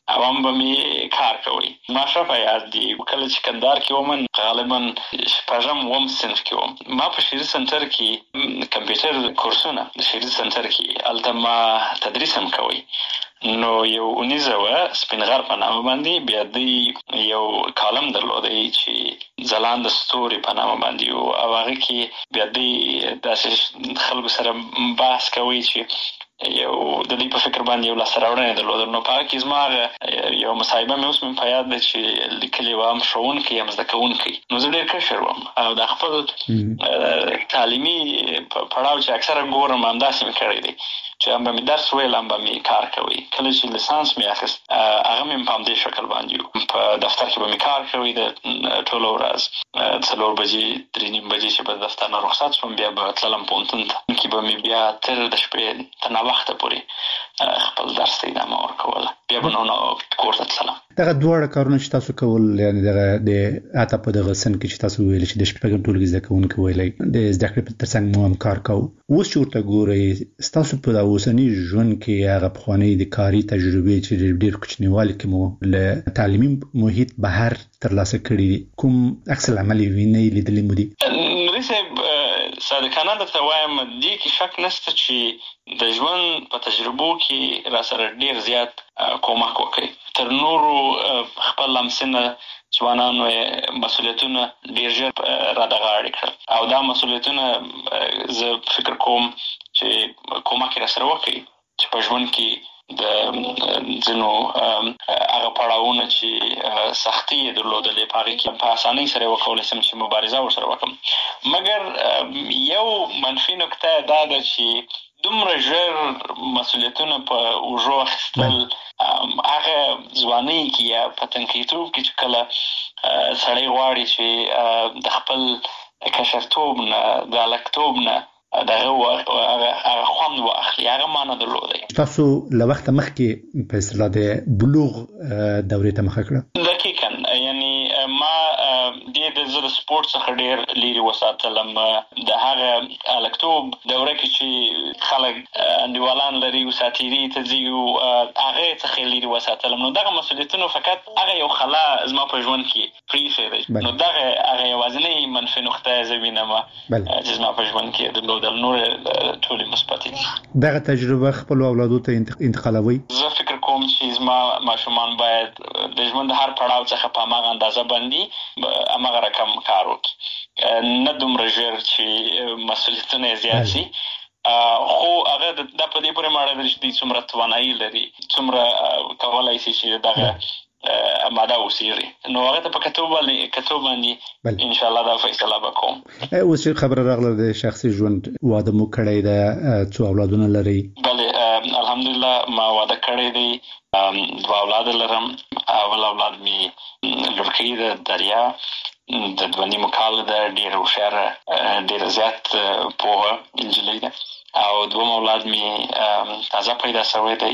عوام به می کار کوي. ما شفا یاد دي کله چې کندهار کې ومن غالبا شپږم وم صنف کې وم. ما په شیري سنټر کې کمپیوټر کورسونه شیري سنټر کې هلته ما تدریس هم کوي. نو یو اونیزه وه سپین غر په نامه باندې، بیا دوی یو کالم درلودی چې ځلانده ستوري په نامه باندې و، او هغه کې بیا دوی داسې خلکو سره بحث کوي چې یو د دوی په فکر باندې یو لاسته راوړنې درلودل. نو په هغه کې زما یو مصاحبه مې اوس مې په یاد ده چې لیکلې وه، هم ښوونکی یم زده کوونکی. نو زه ډېر کشر وم او د خپل تعلیمي پړاو چې اکثره ګورم همداسې مې کړی دی چې هم به مې درس ویل هم به مې کار کوي. کله چې لیسانس مې اخیست هغه مې په همدې شکل باندې و. په دفتر کې به مې کار کوي د ټوله ورځ 4 بجې 3:30 بجې چې به د دفتر نه رخصت شوم بیا به تللم پوهنتون ته، کې به مې بیا تر د شپې تر ناوخته پورې خپل درس ته ادامه ورکوله، بیا به نو کور ته تللم. دغه دواړه کارونه چې تاسو کول، یعنې دغه د حتی په دغه سن کې چې تاسو ویل چې د شپږم ټولګي زده کوونکي ویلی د زده کړې په ترڅنګ مو هم کار کوو، اوس چې ورته ګورئ ستاسو په اوسني ژوند کې هغه پخوانۍ د کاري تجربې چې ډېر کوچنیوالي کې مو له تعلیمي محیط بهر ترلاسه کړي، کوم عکس العمل وینئ لیدلی مو دي؟ نوري صاحب صادقانه درته وایم دې کې شک نشته چې د ژوند په تجربو کې را سره ډېر زیات کومک وکړي. تر نورو خپل لمسنه ځوانانو مسؤلیتونه ډېر ژر را د غاړې کړل، او دا مسؤلیتونه زه فکر کوم چې کومک را سره وکړي چې په ژوند کې د ځینو هغه پړاوونه چې سختي یې درلودلې په هغې کې په اسانۍ سره یې وکولی شم چې مبارزه ورسره وکړم. مګر یو منفي نکته دا ده چې دومره ژر مسؤلیتونه په اوږو اخیستل هغه ځوانۍ کې یا په تنکیتوب کې چې کله سړی غواړي چې د خپل کشرتوب نه د هلکتوب نه دغه خوند واخلي، هغه معنا درلودی. تاسو له وخته مخکې په اصطلاح د بلوغ دورې ته مخه کړه؟ دقیقاً، یعنی ما د سپورت څخه ډېر لرې وساتلم. د هغه هلکتوب دوره کې چې خلک انډیوالان لري او ساتیري ته ځي او هغې څخه لرې وساتلم. نو دغه مسؤلیتونه فقط هغه یو خلا زما په ژوند کې پرېښی دی. نو دغه هغه یوازینۍ منفي نقطه زه وینم چې زما په ژوند کې درلود. نور ټولې مثبتې دي. دغه تجربه خپل اولادو ته انتقالوي؟ زه فکر کوم چې زما ماشومان باید د ژوند د هر پړاو څخه په هماغه اندازه باندې هماغه رقم کار وکړي، نه دومره ژر چې مسؤلیتونه یې زیات شي، خو هغه دا په دې پورې ماړه دی چې دوی څومره توانایي لري، څومره کولی شي چې دغه ماده اوسېږي. نو هغه ته په کتو باندې انشاءالله دا فیصله به کوم. اوس چې خبره راغله د شخصي ژوند، واده مو کړی ده، څو اولادونه لرئ؟ بلې الحمدلله ما واده کړی دی، 2 اولاد لرم. اول اولاد مې لورکۍ ده دریا، د 2.5 کاله ده، ډېره هوښیاره ډېره زیات پوهه نجلۍ ده. او دوم اولاد مې تازه پیدا شوی دی،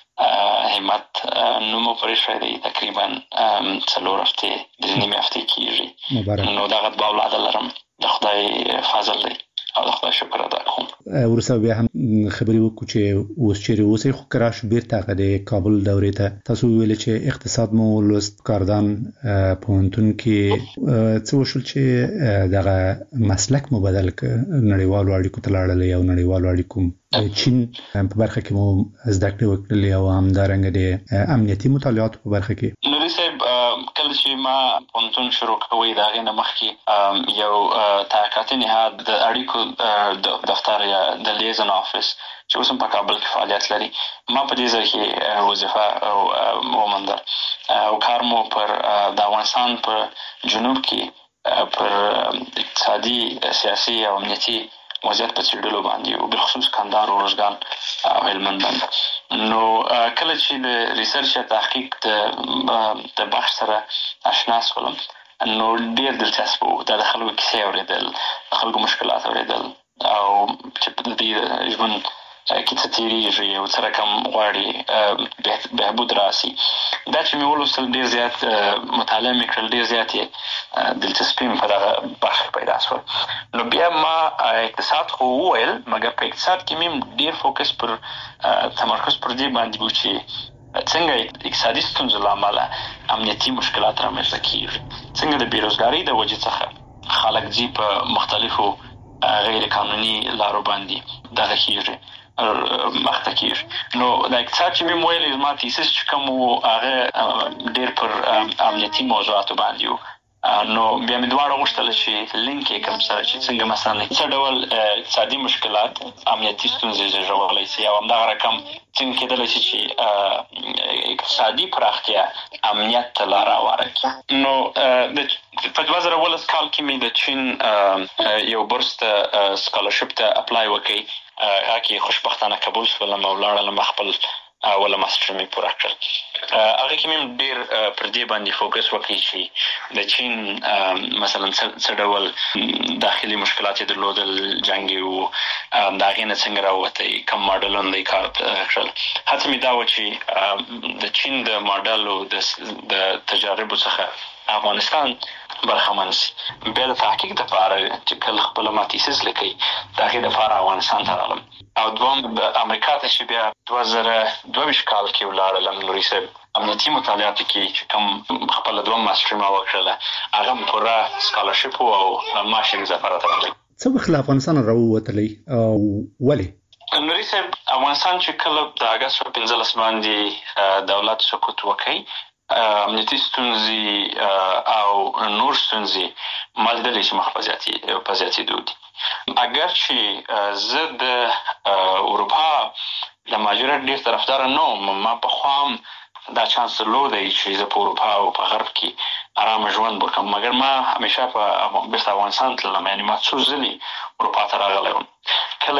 همت نوم پرې شوی دی، تقریبا 4 هفتې 3.5 هفتې کېږي. نو دغه 2 اولاد لرم، د خدای فضل دی او د خدای شکر ادا کوم. وروسته بیا هم خبرې وکړو چې اوس چیرې اوسئ، خو که راشو بېرته هغه د کابل دورې ته. تاسو وویلې چې اقتصاد مو لوست، کاردان پوهنتون کې څه وشول چې دغه مسلک مو بدل کړ، نړیوالو اړیکو ته لاړلئ او نړیوالو اړیکو چین په برخه کې مو زده کړې وکړلې او همدارنګه د امنیتي مطالعاتو په برخه کې؟ نوري صاحب کله چې ما پوهنتون شروع کوی د هغې نه مخکې یو تحقیقاتي نهاد د اړیکو دفتر یا د لیزن آفیس چې اوس هم په کابل کې فعالیت لري، ما په دې ځای کې وظیفه وموندل او کار مو پر د افغانستان په جنوب کې پر اقتصادي، سیاسي او امنیتي وضعیت په څېړلو باندې او بالخصوص کندهار، اروزګان او هلمند باندې. نو کله چې د ریسرچ یا تحقیق د بحث سره اشنا شولم نو ډېر دلچسپ و. دا د خلکو کیسې اورېدل، د خلکو مشکلات اورېدل او چې په دې ژوند کې څه تېرېږي او څه رقم غواړي بهبود راسي. دا چې مې ولوستل ډېر زیات مطالعه مې کړل، ډېر زیات یې دلچسپي مې په دغه برخه پیدا شول. نو بیا ما اقتصاد خو وویل، مګر په اقتصاد کې مې ډېر فوکس پر تمرکز پر دې باندې و چې څنګه اقتصادي ستونزو له امله امنیتي مشکلات رامنځته کیږي، څنګه د بیروزګارۍ د وجې څخه خلک ځي په مختلفو غیر قانوني لارو باندې دغه کیږي مخته کیږي. نو د اقتصاد چې مې ویلې زما تیسیس چې کوم و هغه ډېر پر امنیتي موضوعاتو باندې و. نو بیا مې دواړه غوښتل چې لینک یې کړم سره چې څنګه مثلا څه ډول اقتصادي مشکلات امنیتي ستونزې زېږولی سي او همدغه رقم څنګه کېدلی شي چې اقتصادي پراختیا امنیت ته لاره هواره کړي. نو په 2019 کال کې مې د چین یو بورس ته سکالرشپ ته اپلای وکړی، هغه کې خوشبختانه قبول شولم او لاړم خپل اوله ماسټر مې پوره کړل. هغه کې مې ډېر پر دې باندې فوکس وکړی چې د چین مثلا څه ډول داخلي مشکلات یې درلودل، جنګ و د هغې نه څنګه راووتی، کوم ماډلونه یې کار کړل. هڅه مې دا وه چې د چین د ماډلو د تجاربو څخه افغانستان برخمن سي. بیا د تحقیق دپاره چې کله خپله ما تیسیس لیکئ د هغې دپاره افغانستان ته رالم او دوم د امریکا ته چې بیا 2022 کال کې ولاړلم. نوري صاحب امنیتي مطالعاتو کې چې کوم خپله دوم ماسټري ما وکړله هغه م پوره سکالرشپ و او معاش یې اضافه راته راغلی. څه وخت له افغانستان راووتلی او ولې؟ نوري صاحب افغانستان چې کله د اګست په 15 باندې دولت سقوط وکړي، امنیتي ستونزې او نور ستونزې ما لیدلی چې مخ په زیاتېدو دي. اگر چې زه د اروپا د مهاجرت ډېر طرفداره نه وم، ما پخوا هم دا چانس درلودی چې زه په اروپا او په غرب کې ارامه ژوند وکړم، مګر ما همیشه بیرته افغانستان تللم، یعنې ما څو ځلې اروپا ته راغلی وم. کله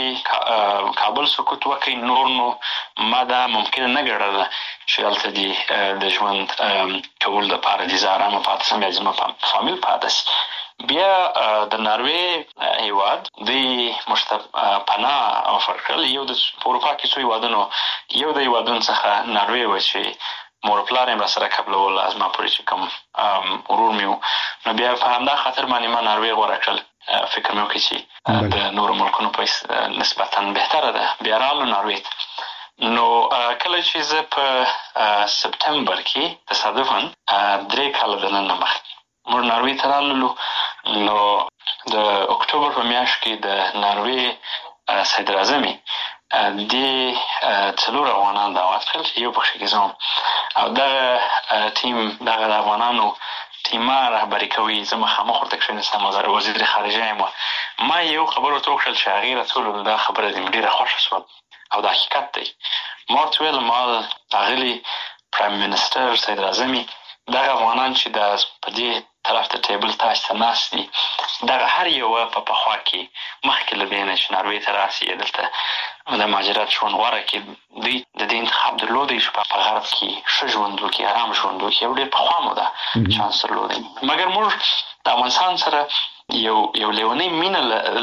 چې کابل سقوط وکړي نور نو ما دا ممکنه نه ګڼله چې هلته د ژوند کولو دپاره دې زه ارامه پاتې شم یا زما فامیل پاتې سي. بیا د ناروې هیواد دوی موږ ته پناه افر کړل. یو د اروپا کې څو هیوادونو، یو د هیوادونو څخه ناروې وه چې مور پلار یې راسره قبلول، زما پورې چې کوم ورور مې و. نو بیا په همدا خاطر باندې ما ناروې غوره کړل. فکر مې وکړي چې د نورو ملکونو په نسبتا بهتره ده. بیا رالو ناروې ته. نو کله چې زه په سپتمبر کې تصادفاً 3 کاله دننه مخکې موږ ناروې ته راللو، نو د اکتوبر په میاشت کې د ناروې صدراعظمې دې 4 افغانان دعوت کړل، یو پکښې کې زه وم او دغه ټیم دغه د افغانانو ټیمه رهبري کوي. زه مخامخ ورته کښېنستم، وزیر خارجه یم. ما یو خبر ورته وکړل چې هغې راته وویل دا خبره دې مې ډېره خوښه شوه او دا حقیقت دی. ما ورته ویل ما اغلې پرایم منسټر صدراعظمې دغه افغانان چې په دې طرف ته ټیبل تاج ته ناست دي دغه هر یوه په پخوا کې مخکې له دې نه چې ناروې ته راسي دلته د مهاجرت ژوند غوره کړي، دوی د دې انتخاب درلودی چې په غرب کې ښه ژوند وکړي، ارام ژوند وکړي. یو ډېر پخوا مو دا چانس درلودی، مګر موږ د افغانستان سره یو لیونۍ مینه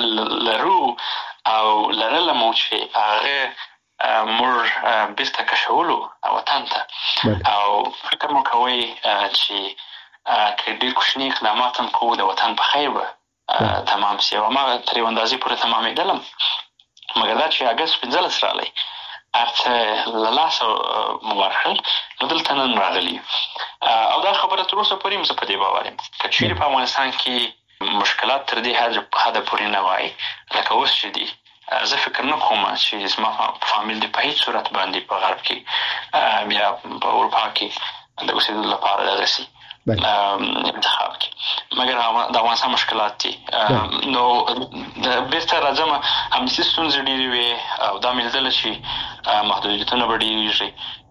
لرو او لرله مو چې هغه موږ بیرته کشولو وطن ته. او فکر مو کوئ چې که ډېر کوچني اقدامات هم کوو د وطن په خیر به تمام سي. او ما تر یو اندازې پورې تمامېدلم، مګر دا چې اګست 15 راغلی هر څه له لاسه مو ورکړل، نو دلته نن راغلي. او دا خبره تر اوسه پورې هم زه په دې باور یم که چیرې په افغانستان کې مشکلات تر دې حده پورې نه وای لکه اوس چې دي، زه فکر نه کوم چې زما فامیل دې په هېڅ صورت باندې په غرب کې بیا په اروپا کې د اوسېدلو لپاره دغسې انتخاب کې، مګر د افغانستان مشکلات دي. نو بیرته راځم، همداسې ستونزې ډېرې وې او دا مې لیدله چې محدودیتونه به ډېرېږي،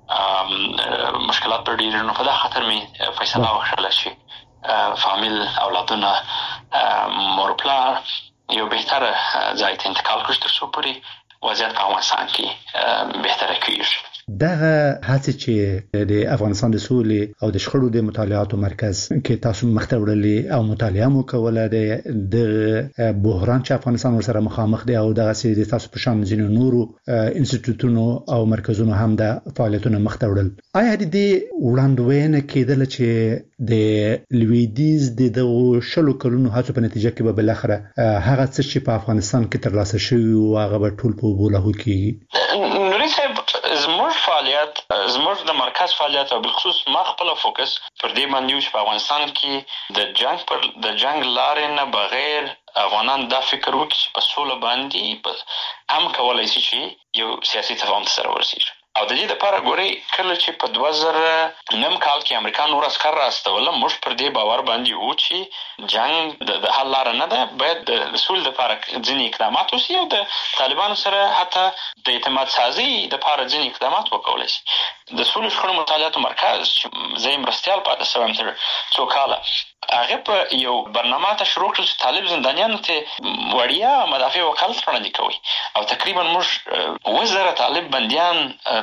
مشکلات به ډېرېږي. نو په دا خاطر مې فیصله وکړله چې فامیل، اولادونه، مور پلار یو بهتره ځای ته انتقال کړو تر څو پورې وضعیت په افغانستان کې بهتره کېږي. دغه هڅې چې د افغانستان د سولې او د شخړو د مطالعاتو مرکز کې تاسو مخته وړلې او مطالعه مو کوله د بحران چې افغانستان ورسره مخامخ دی او دغه سي تاسو په شان ځینو نورو انسټیټیوټونو او مرکزونو هم د فعالیتونو مخته وړل، آیا د دې وړاندوینه کېدل چې د لویدیز د دغه شلو کلونو هڅو په نتیجه کې به بلخره هغه څه چې په افغانستان کې ترلاسه شوی او هغه به ټول په بوله کېږي؟ نوري صاحب زموږ فعالیت زموږ د مرکز فعالیت او بالخصوص ما خپل فوکس پر دې باندې و چې په افغانستان کې د جنگ لارې نه بغیر افغانان دا فکر وکړي چې په سوله باندې هم کولای شي چې یو سیاسي تفاهم ته سره ورسېږي. او د دې دپاره ګورئ کله چې په 2009 کال کې امریکا نور عسکر راستوله موږ پر دې باور باندې وو چې جنګ د حل لاره نه ده، باید د سولې دپاره ځینې اقدامات وشي او د طالبانو سره حتی د اعتماد سازي دپاره ځینې اقدامات وکولی شي. د سولې شخړو مطالعاتو مرکز چې زه یې مرستیال پاتې شوی تر څو کاله، هغه په یو برنامه ته شروع کړل چې طالب زندانیانو ته وړیا مدافع وکالت وړاندې کوي او تقریبا موږ 1000 طالب بندیان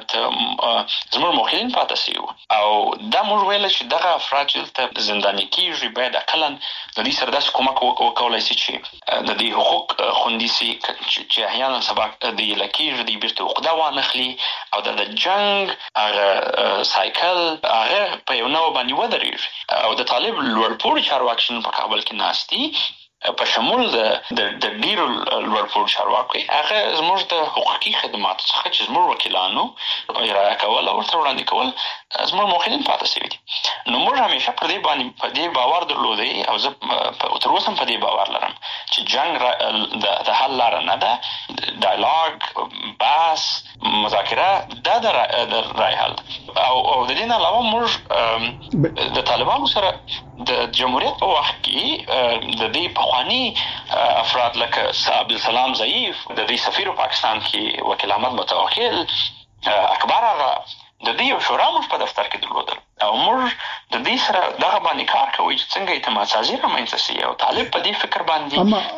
زموږ موکلین پاتې شوي او دا موږ ویل چې دغه افراد چې دلته زنداني کېږي باید اقلا د دې سره داسې کومک وکولی شي چې د دې حقوق خوندي شي چې احیانا سبا د لکېږي دوی بیرته عقده وانخلي او د جنګ هغه سایکل هغه په یو نوع باندې ودرېږي او د طالب لوړپوړي چارواکي په کابل کې ناست دي په شمول د ډیرو لوړپوړو چارواکو هغه زموږ د حقوقي خدماتو څخه چې زموږ وکیلانو رعایه کول او ورته وړاندې کول زموږ موکلین پاتې شوي دي. نو موږ همیشه پر دې باور درلودی او زه تر اوسه هم په دې باور لرم چې جنګ د حل لاره نه ده، ډایلاګ، بحث، مذاکره دا د رای حل او د دې نه علاوه موږ د طالبانو سره د جمهوریت په وخت کې د دې پخواني افراد لکه عبدالسلام ضعیف، د دې سفیر پاکستان کې وکیل احمد متوکل، اکبر آغا، د دې یو شورا موږ په دفتر کې درلودل او موږ د دې سره دغه باندې کار کوي چې څنګه اعتماد سازي رامنځته شي او طالب په دې فکر باندې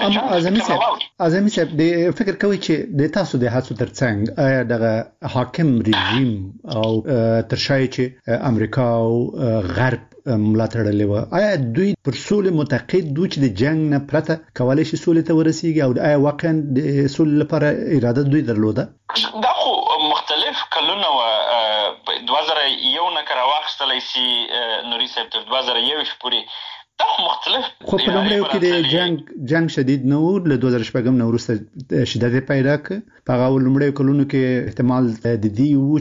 اما اعظمي صاحب د فکر کوي چې د تاسو د هڅو ترڅنګ آیا دغه حاکم رژیم او ترشای چې امریکا او غرب ملاتړ لوي، آیا دوی پر سولې معتقد دي چې د جنگ نه پرته کولای شي سولې ته ورسیږي او آیا واقعا د سولې لپاره اراده دوی درلوده؟ دا خو مختلف کلونه و 2001 نه کړه واخستلی سي نوري صاحب تر 2021 پورې دا مختلف خو په لومړیو کې د جنگ شدید نه و، له 2014 نه وروسته شدت پیدا کړ. په هغه لومړیو کلونو کې احتمال د دې و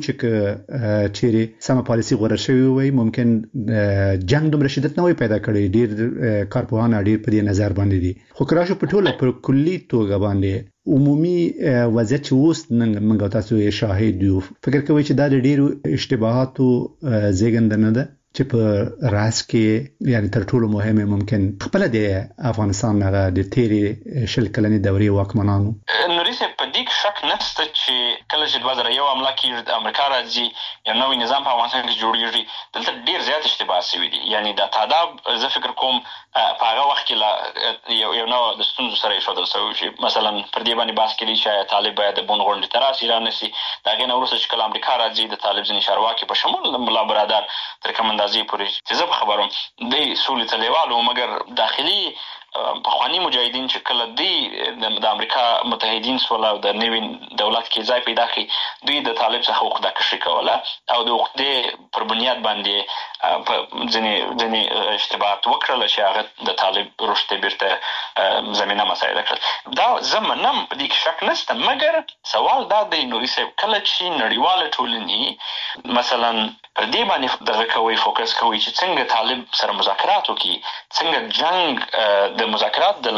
چې چیرې سم پالیسي غوړه شوی وي ممکن جنگ دومره شدت نه وي پیدا کړی. ډیر کارپوهان ډیر په دې نظر باندې دي، خو کراشه په ټوله پر کلی توګه باندې عمومي وضعیت چې اوس نن موږ تاسو یې شاهد یو، فکر کوي چې دا د ډیرو اشتباهاتو زیږنده نه ده چې په راس کې یعنی تر ټولو مهمه ممکن خپل د افغانستان هغه د تیری شل کلنې دورې واکمنانو نوري صاحب په دې شک نشته چې کله چې 2001 حمله کې د امریکا راځي یو نوې نظام په افغانستان کې جوړیږي دلته ډیر زیات اشتباه شوی دي. یعنی دا تعداد زه فکر کوم په هغه وخت کې یو نوع د ستونزو سره ایښودل شوی چې مثلا پر دې باندې بحث کېږي چې طالب باید د بون غونډې ته راسي رانسي. د هغې نه وروسته چې کله امریکا راځي د طالب ځینې چارواکي په شمول د ملا برادر تر کوم اندازې پورې چې زه په خبروم دی سولې ته لیوال و، مګر داخلي پخواني مجاهدین چې کله دوی د امریکا متحدین سول او د نوي دولت کې ځای پیدا کړي دوی د طالب څخه عقده کشي کوله او د عقدې پر بنیاد باندې په ځینې اشتباهات وکړل چې هغه د طالب رشد بیرته زمینه مساعده کړل. دا زه منم په دې کې شک نشته، مګر سوال دا دی نوري صاحب کله چې نړیواله ټولنې مثلا پر دې باندې دغه کوي فوکس کوي چې څنګه طالب سره مذاکرات وکړي، څنګه جنگ د مذاکرات د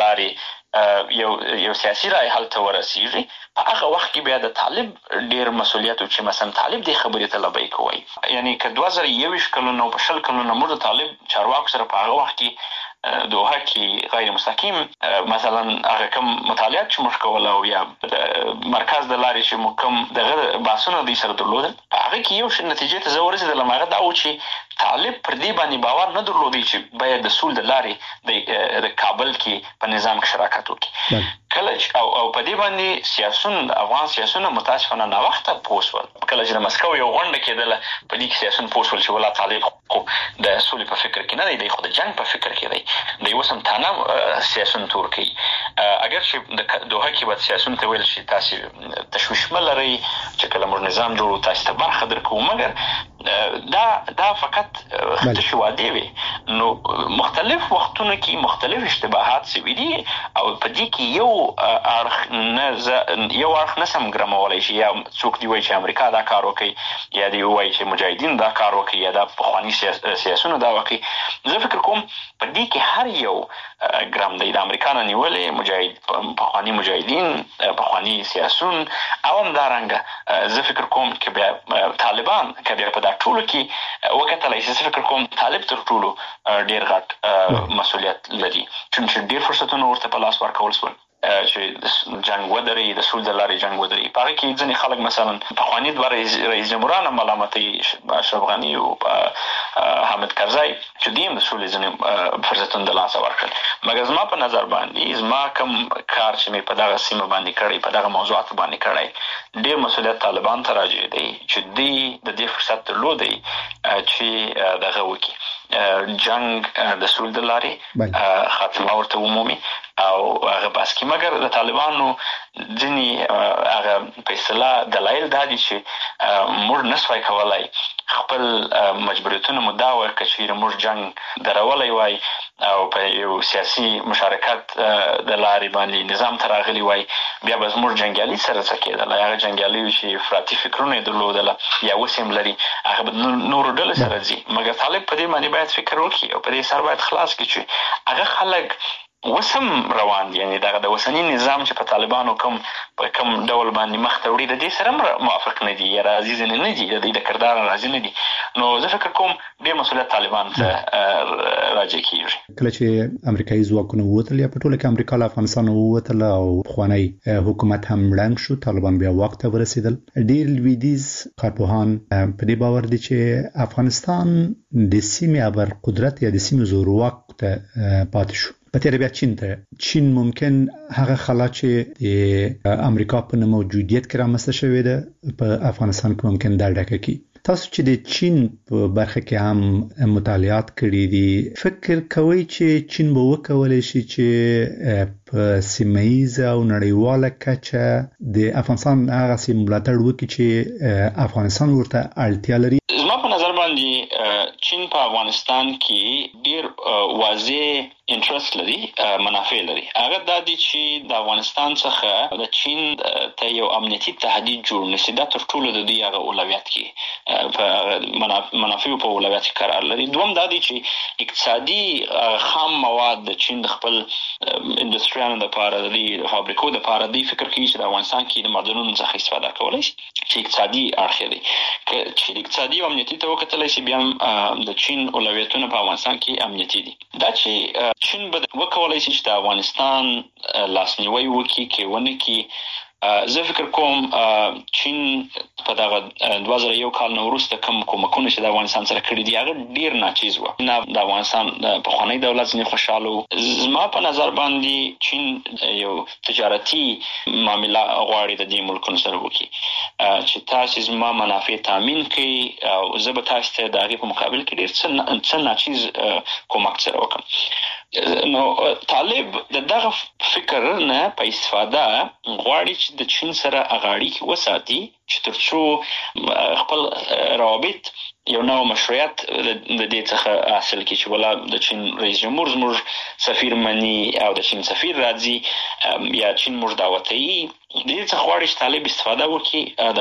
لارې یو سیاسي رای حل ته ورسیږي، په هغه وخت کې بیا د طالب ډیر مسؤلیت او چې مثلا طالب دې خبرې ته لبیک کوي. یعنی که 2021 کلونه په شل کلونه موږ طالب چارواکو سره په هغه وخت کې دوحه کې غیر مستقیم مثلا هغه کوم مطالعات چې موږ کول او یا مرکز د لارې چې موږ کوم دغه بحثونه دوی سره درلودل، هغه کې یو نتیجې ته زه ورسېدلم هغه دا و چې طالب پر دې باندې باور نه درلودی چې باید د سول د لارې د کابل کې په نظام کې شراکت وکړي. کله او په دې باندې افغان سیاسونه متاسفانه ناوخته پوه شول. کله چې د مسکو یو غونډه کېدله په دې کې سیاسون پوه شول چې ولا طالب خو د سولې په فکر کې نه دی خو د جنګ په فکر کې دی. د یو سم تنه سیاسون تور کوي. اگر چې د دوحه کې به سیاسون ته ویل شي تاسو تشویش ملري چې چې کله موږ نظام جوړو تاسو ته برخه درکو، مګر دا فقط تشو وعده وي. نو مختلف وختونو کې مختلف اشتباهات سوي دي او په دې کې یو اړخ نه سم ګرمولای شي، یا څوک دی وایي چې امریکا دا کار وکړي، یا دی وایي چې مجاهدین دا کار وکړي، یا دا پخواني سیاسونه دا وکړي. زه فکر کوم په دې کې هر یو ګرام دی د امریکا نه نیولې پخواني مجاهدین، پخواني سیاسون، او همدارنګه زه فکر کوم چې بیا طالبان که بیا په دا ټولو کې وکتلی شي، زه فکر کوم طالب تر ټولو ډېر غټ مسؤلیت لري، چې ډېر فرصتونه ورته په لاس ورکول شول چې جنګ ودري، د سول د لارې جنګ ودري. په هغې کې ځینې خلک مثلا پخواني دوه رئیس جمهوران ملامتوي، اشرف غني او حامد کرزی، چې دوی هم د سولې ځینې فرصتونه د لاسه ورکړل. مګر زما په نظر باندې زما کوم کار چې مې په دغه سیمه باندې کړی، په دغه موضوعاتو باندې کړی، ډېر مسؤلیت طالبان ته راجع دی چې دوی د دې فرصت درلودی چې دغه وکړي، جنګ د سول د لارې خاتمه ورته ومومي او هغه بس کې. مګر د طالبانو ځینې هغه په اصطلاح دلایل دا دي چې موږ نسوای کولای خپل مجبوریتونه مدعا وکړو چې موږ جنګ درولی وای او په یو سیاسي مشارکت د لارې باندې نظام ته راغلی وای، بیا به زموږ جنګیالي سره څه کېدله، هغه جنګیالي چې افراطي فکرونه یې درلودله یا اوس هم لري، هغه به نورو ډلو سره ځي. مګر طالب په دې باندې باید فکر وکړي او په دې سر باید خلاص کړي چې هغه خلک وسم روان دي، یعنی دغه د اوسني نظام چې په طالبانو په کوم ډول باندې مخ ته وړي، د دې سره موافق نه دي یا راضي ځینې نه دي، د دې د کردار راضي نه دي. نو زه فکر کوم ډېر مسؤلیت طالبان ته راجع کېږي. کله چې امریکایي ځواکونه ووتل یا په ټوله کې امریکا له افغانستان ووتل او پخوانی حکومت هم ړنګ شو، طالبان بیا واک ته ورسېدل. ډېر لویدیځ کارپوهان په دې باور دي چې افغانستان د سیمې ابرقدرت یا د سیمې زورواک ته پاتې شو. په تېره بیا چین ممکن هغه خلا چې د امریکا په نه موجودیت کې رامنځته شوې ده په افغانستان کې ممکن دا ډکه کړي. تاسو چې د چین په برخه کې هم مطالعات کړي دي، فکر کوئ چې چین به وکولی شي چې په سیمه‌ایزه او نړیواله کچه د افغانستان هغه سیمه ملاتړ وکړي چې افغانستان ورته اړتیا لري؟ زما په نظر باندې چین په افغانستان کې ډېر واضح انټرست لري، منافع لري. هغه دا دي چې د افغانستان څخه د چین ته یو امنیتي تهدید جوړ نشي، دا تر ټولو د دوی هغه اولویت کې په منافع په اولویت کې قرار لري. دوم دا دي چې اقتصادي خام مواد د چین د خپل انډستریانو لپاره، د فابریکو لپاره دوی فکر کوي چې د افغانستان کې د معدنونو څخه استفاده کولی شي، چې اقتصادي اړخ دی. چې اقتصادي او امنیتي ته وکتلی شي، بیا هم د چین اولویتونه په افغانستان کې امنیتي دي. دا چې چین به وکولای شي چې د افغانستان لاسنیوي وکړي کې ونه کې، زه فکر کوم چین په دغه 2001 کال نه وروسته کوم کومکونه چې د افغانستان سره کړي دي هغه ډیر ناچیز و. نه د افغانستان پخوانی دولت ځنې خوشاله و. زما په نظر باندې چین یو تجارتي معامله غواړي د دې ملکونو سره وکړي چې تاسو زما منافع تامین کړي او زه به تاسو ته د هغې په مقابل کې ډیر څه ناچیز کومک سره وکړم. نو طالب د دغه فکر نه په استفاده غواړي چې د چین سره اغاړي وساتي چې ترڅو خپل روابط یو نوع مشروعیت د دې څخه حاصل کړي چې ولا د چین رئیس جمهور زموږ سفیر مني او د چین سفیر راځي یا چین موږ دعوتوي، د دې څخه غواړي چې طالب استفاده وکړي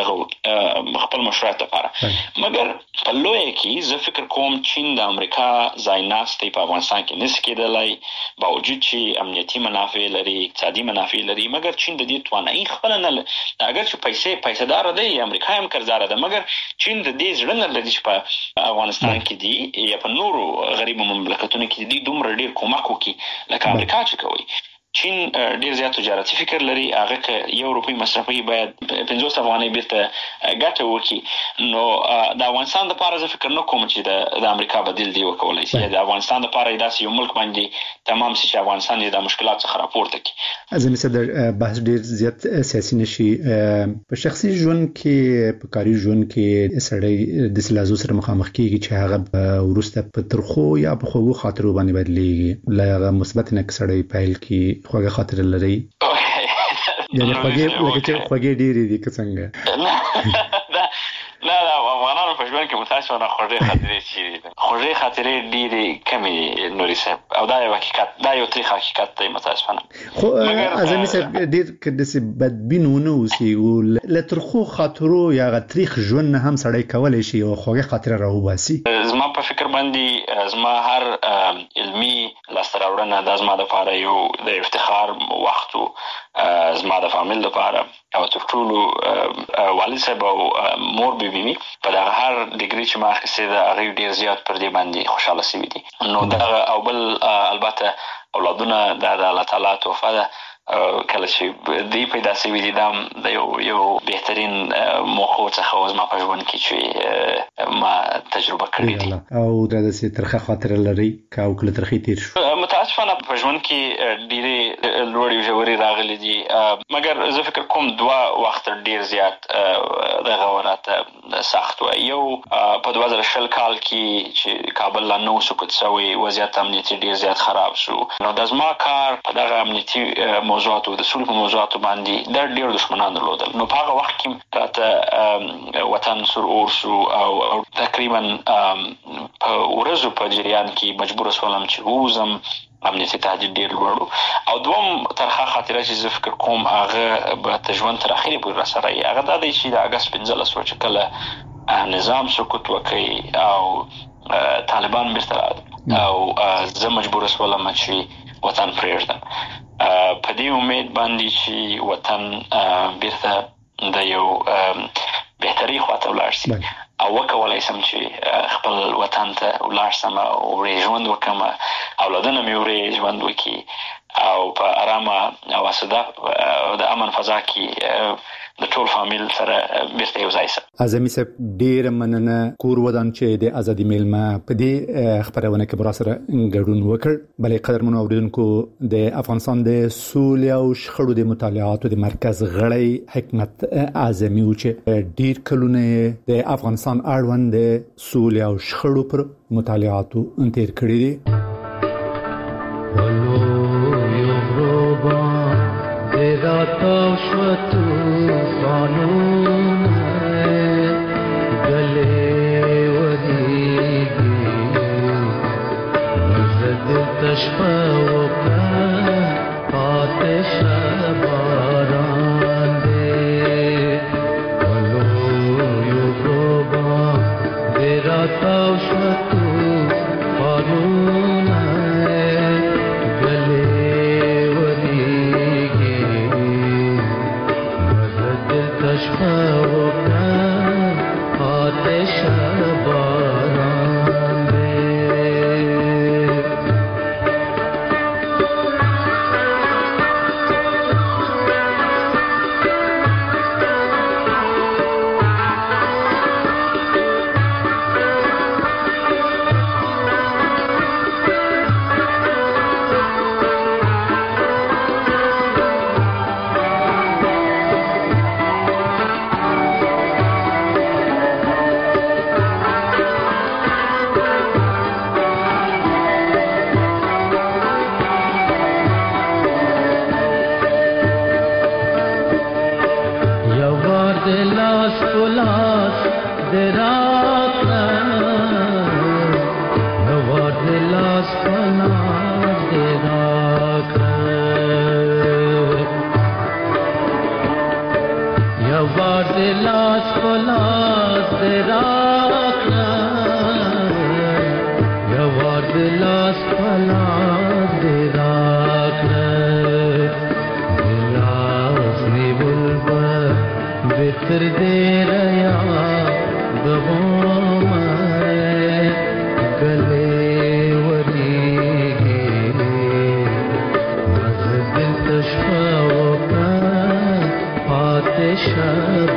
دغه خپل مشروعیت لپاره. مګر په لویه کې زه فکر کوم چین د امریکا ځای ناستی په افغانستان کې نشي کېدلی، باوجود چې امنیتي منافع لري، اقتصادي منافع لري، مګر چین د دې توانایي خپله نه لري. اگر چې پیسې داره دی، امریکا هم قرضداره ده، مګر چین د دې زړه نه لري چې په افغانستان کې دي یا په نورو غریبو مملکتونو کې دي دومره ډېر کومک وکړي لکه امریکا چې کوي. چین ډیر زیات تجارتي فکر لري، هغه که €1 مصرفوي باید 50 افغانۍ بیرته ګټه وکړي. نو د افغانستان لپاره زه فکر نه کوم چې د امریکا بدیل دی وکولای شي. د افغانستان لپاره داسې یو ملک باندې تمام شي چې افغانستان یې د مشکلات څخه راپورته کړي. زه مثلا بحث ډیر زیات سیاسي نشي، په شخصي ژوند کې، په کاري ژوند کې سړی د سلازو سره مخامخ کیږي چې هغه ورسته په ترخو یا په خوږو خاطرو باندې بدلیږي. لږه مثبت نه سړی پیل کی خوږه خاطر لري، یعنی خوږې ډېرې دي که څنګه؟ نه افغانانو په ژوند کې متاسفانه خوږې خاطرې چې خوږې خاطرې ډېرې کمې نوري صاحب او دا یو حقیقت دا یو تریخ حقیقت دی متاسفانه خو اعظمي صاحب ډېر کدسي بدبین ونه اوسي او لترخو خاطرو یا تریخ ژوند نه هم سړی کولای شي او خوږې خاطره راوباسي. زما په فکر باندې زما هر علمي لاسته راوړنه دا زما دپاره یو د افتخار وخت و زما د فامیل لپاره او تر ټولو والد صاحب او مور بیبي په دغه هر ډیګري چې ما اخیستې ده هغوی ډېر زیات پر دې باندې خوشحاله شوي دي. نو دغه او بل البته اولادونه دا د الله تعالی تحفه ده کله چې دی پیدا شوي دي دا د یو بهترین موخو څخه زما په ژوند کې چې ما تجربه کړې دي. او دا داسې ترخه خاطره لري که او کله ترخې تېر شو؟ متاسفانه په ژوند کې ډېرې لوړې ژورې راغلي دي مګر زه فکر کوم 2 وخت ډېر زیات دغه راته سخت و. یو په 2020 کال کې چې کابل لا نو سقوط شوی وضعیت امنیتي ډېر زیات خراب شو نو د زما کار په دغه امنیتي موضوعاتو د سولې په موضوعاتو باندې د ډېر دښمنان درلودل. نو په هغه وخت کې راته وطن سور اور شو او تقریبا په ورځو په جریان کې مجبور شولم چې ووځم. امنیتي تهدید ډېر لوړ او دوم ترخه خاطره چې زه فکر کوم هغه به د ژوند تر اخرې پورې راسره وي هغه دا دی چې د اګست 15 چې کله نظام سقوط وکړي او طالبان بیرته راغلل او زه مجبور شولم چې وطن پرېږدم په دې امید باندې چې وطن بیرته د یو بهتري خواته ولاړ شي او وکولای شم چې خپل وطن ته ولاړ شم او ژوند وکړم اولادونه مې ژوند وکړي او په ارامه او اساده د امن فضا کې د ټول فامیل سره بیرته یو ځای شم. اعظمي صاحب ډېره مننه کور ودان چې د ازادي میلمه په دې خبرونه کې برا سره ګډون وکړ. بلې قدرمنو اوریدونکو د افغانستان د سولې او شخړو د مطالعاتو د مرکز غړی حکمت اعظمي و چې ډېر کلونه د افغانستان اړوند د سولې او شخړو پر مطالعاتو تیر کړی دي. राता शतु कानून गले वरीगी मजद तशफा आतिश बारान दे वलो युगोबा दे राता शतु कानून गले Shah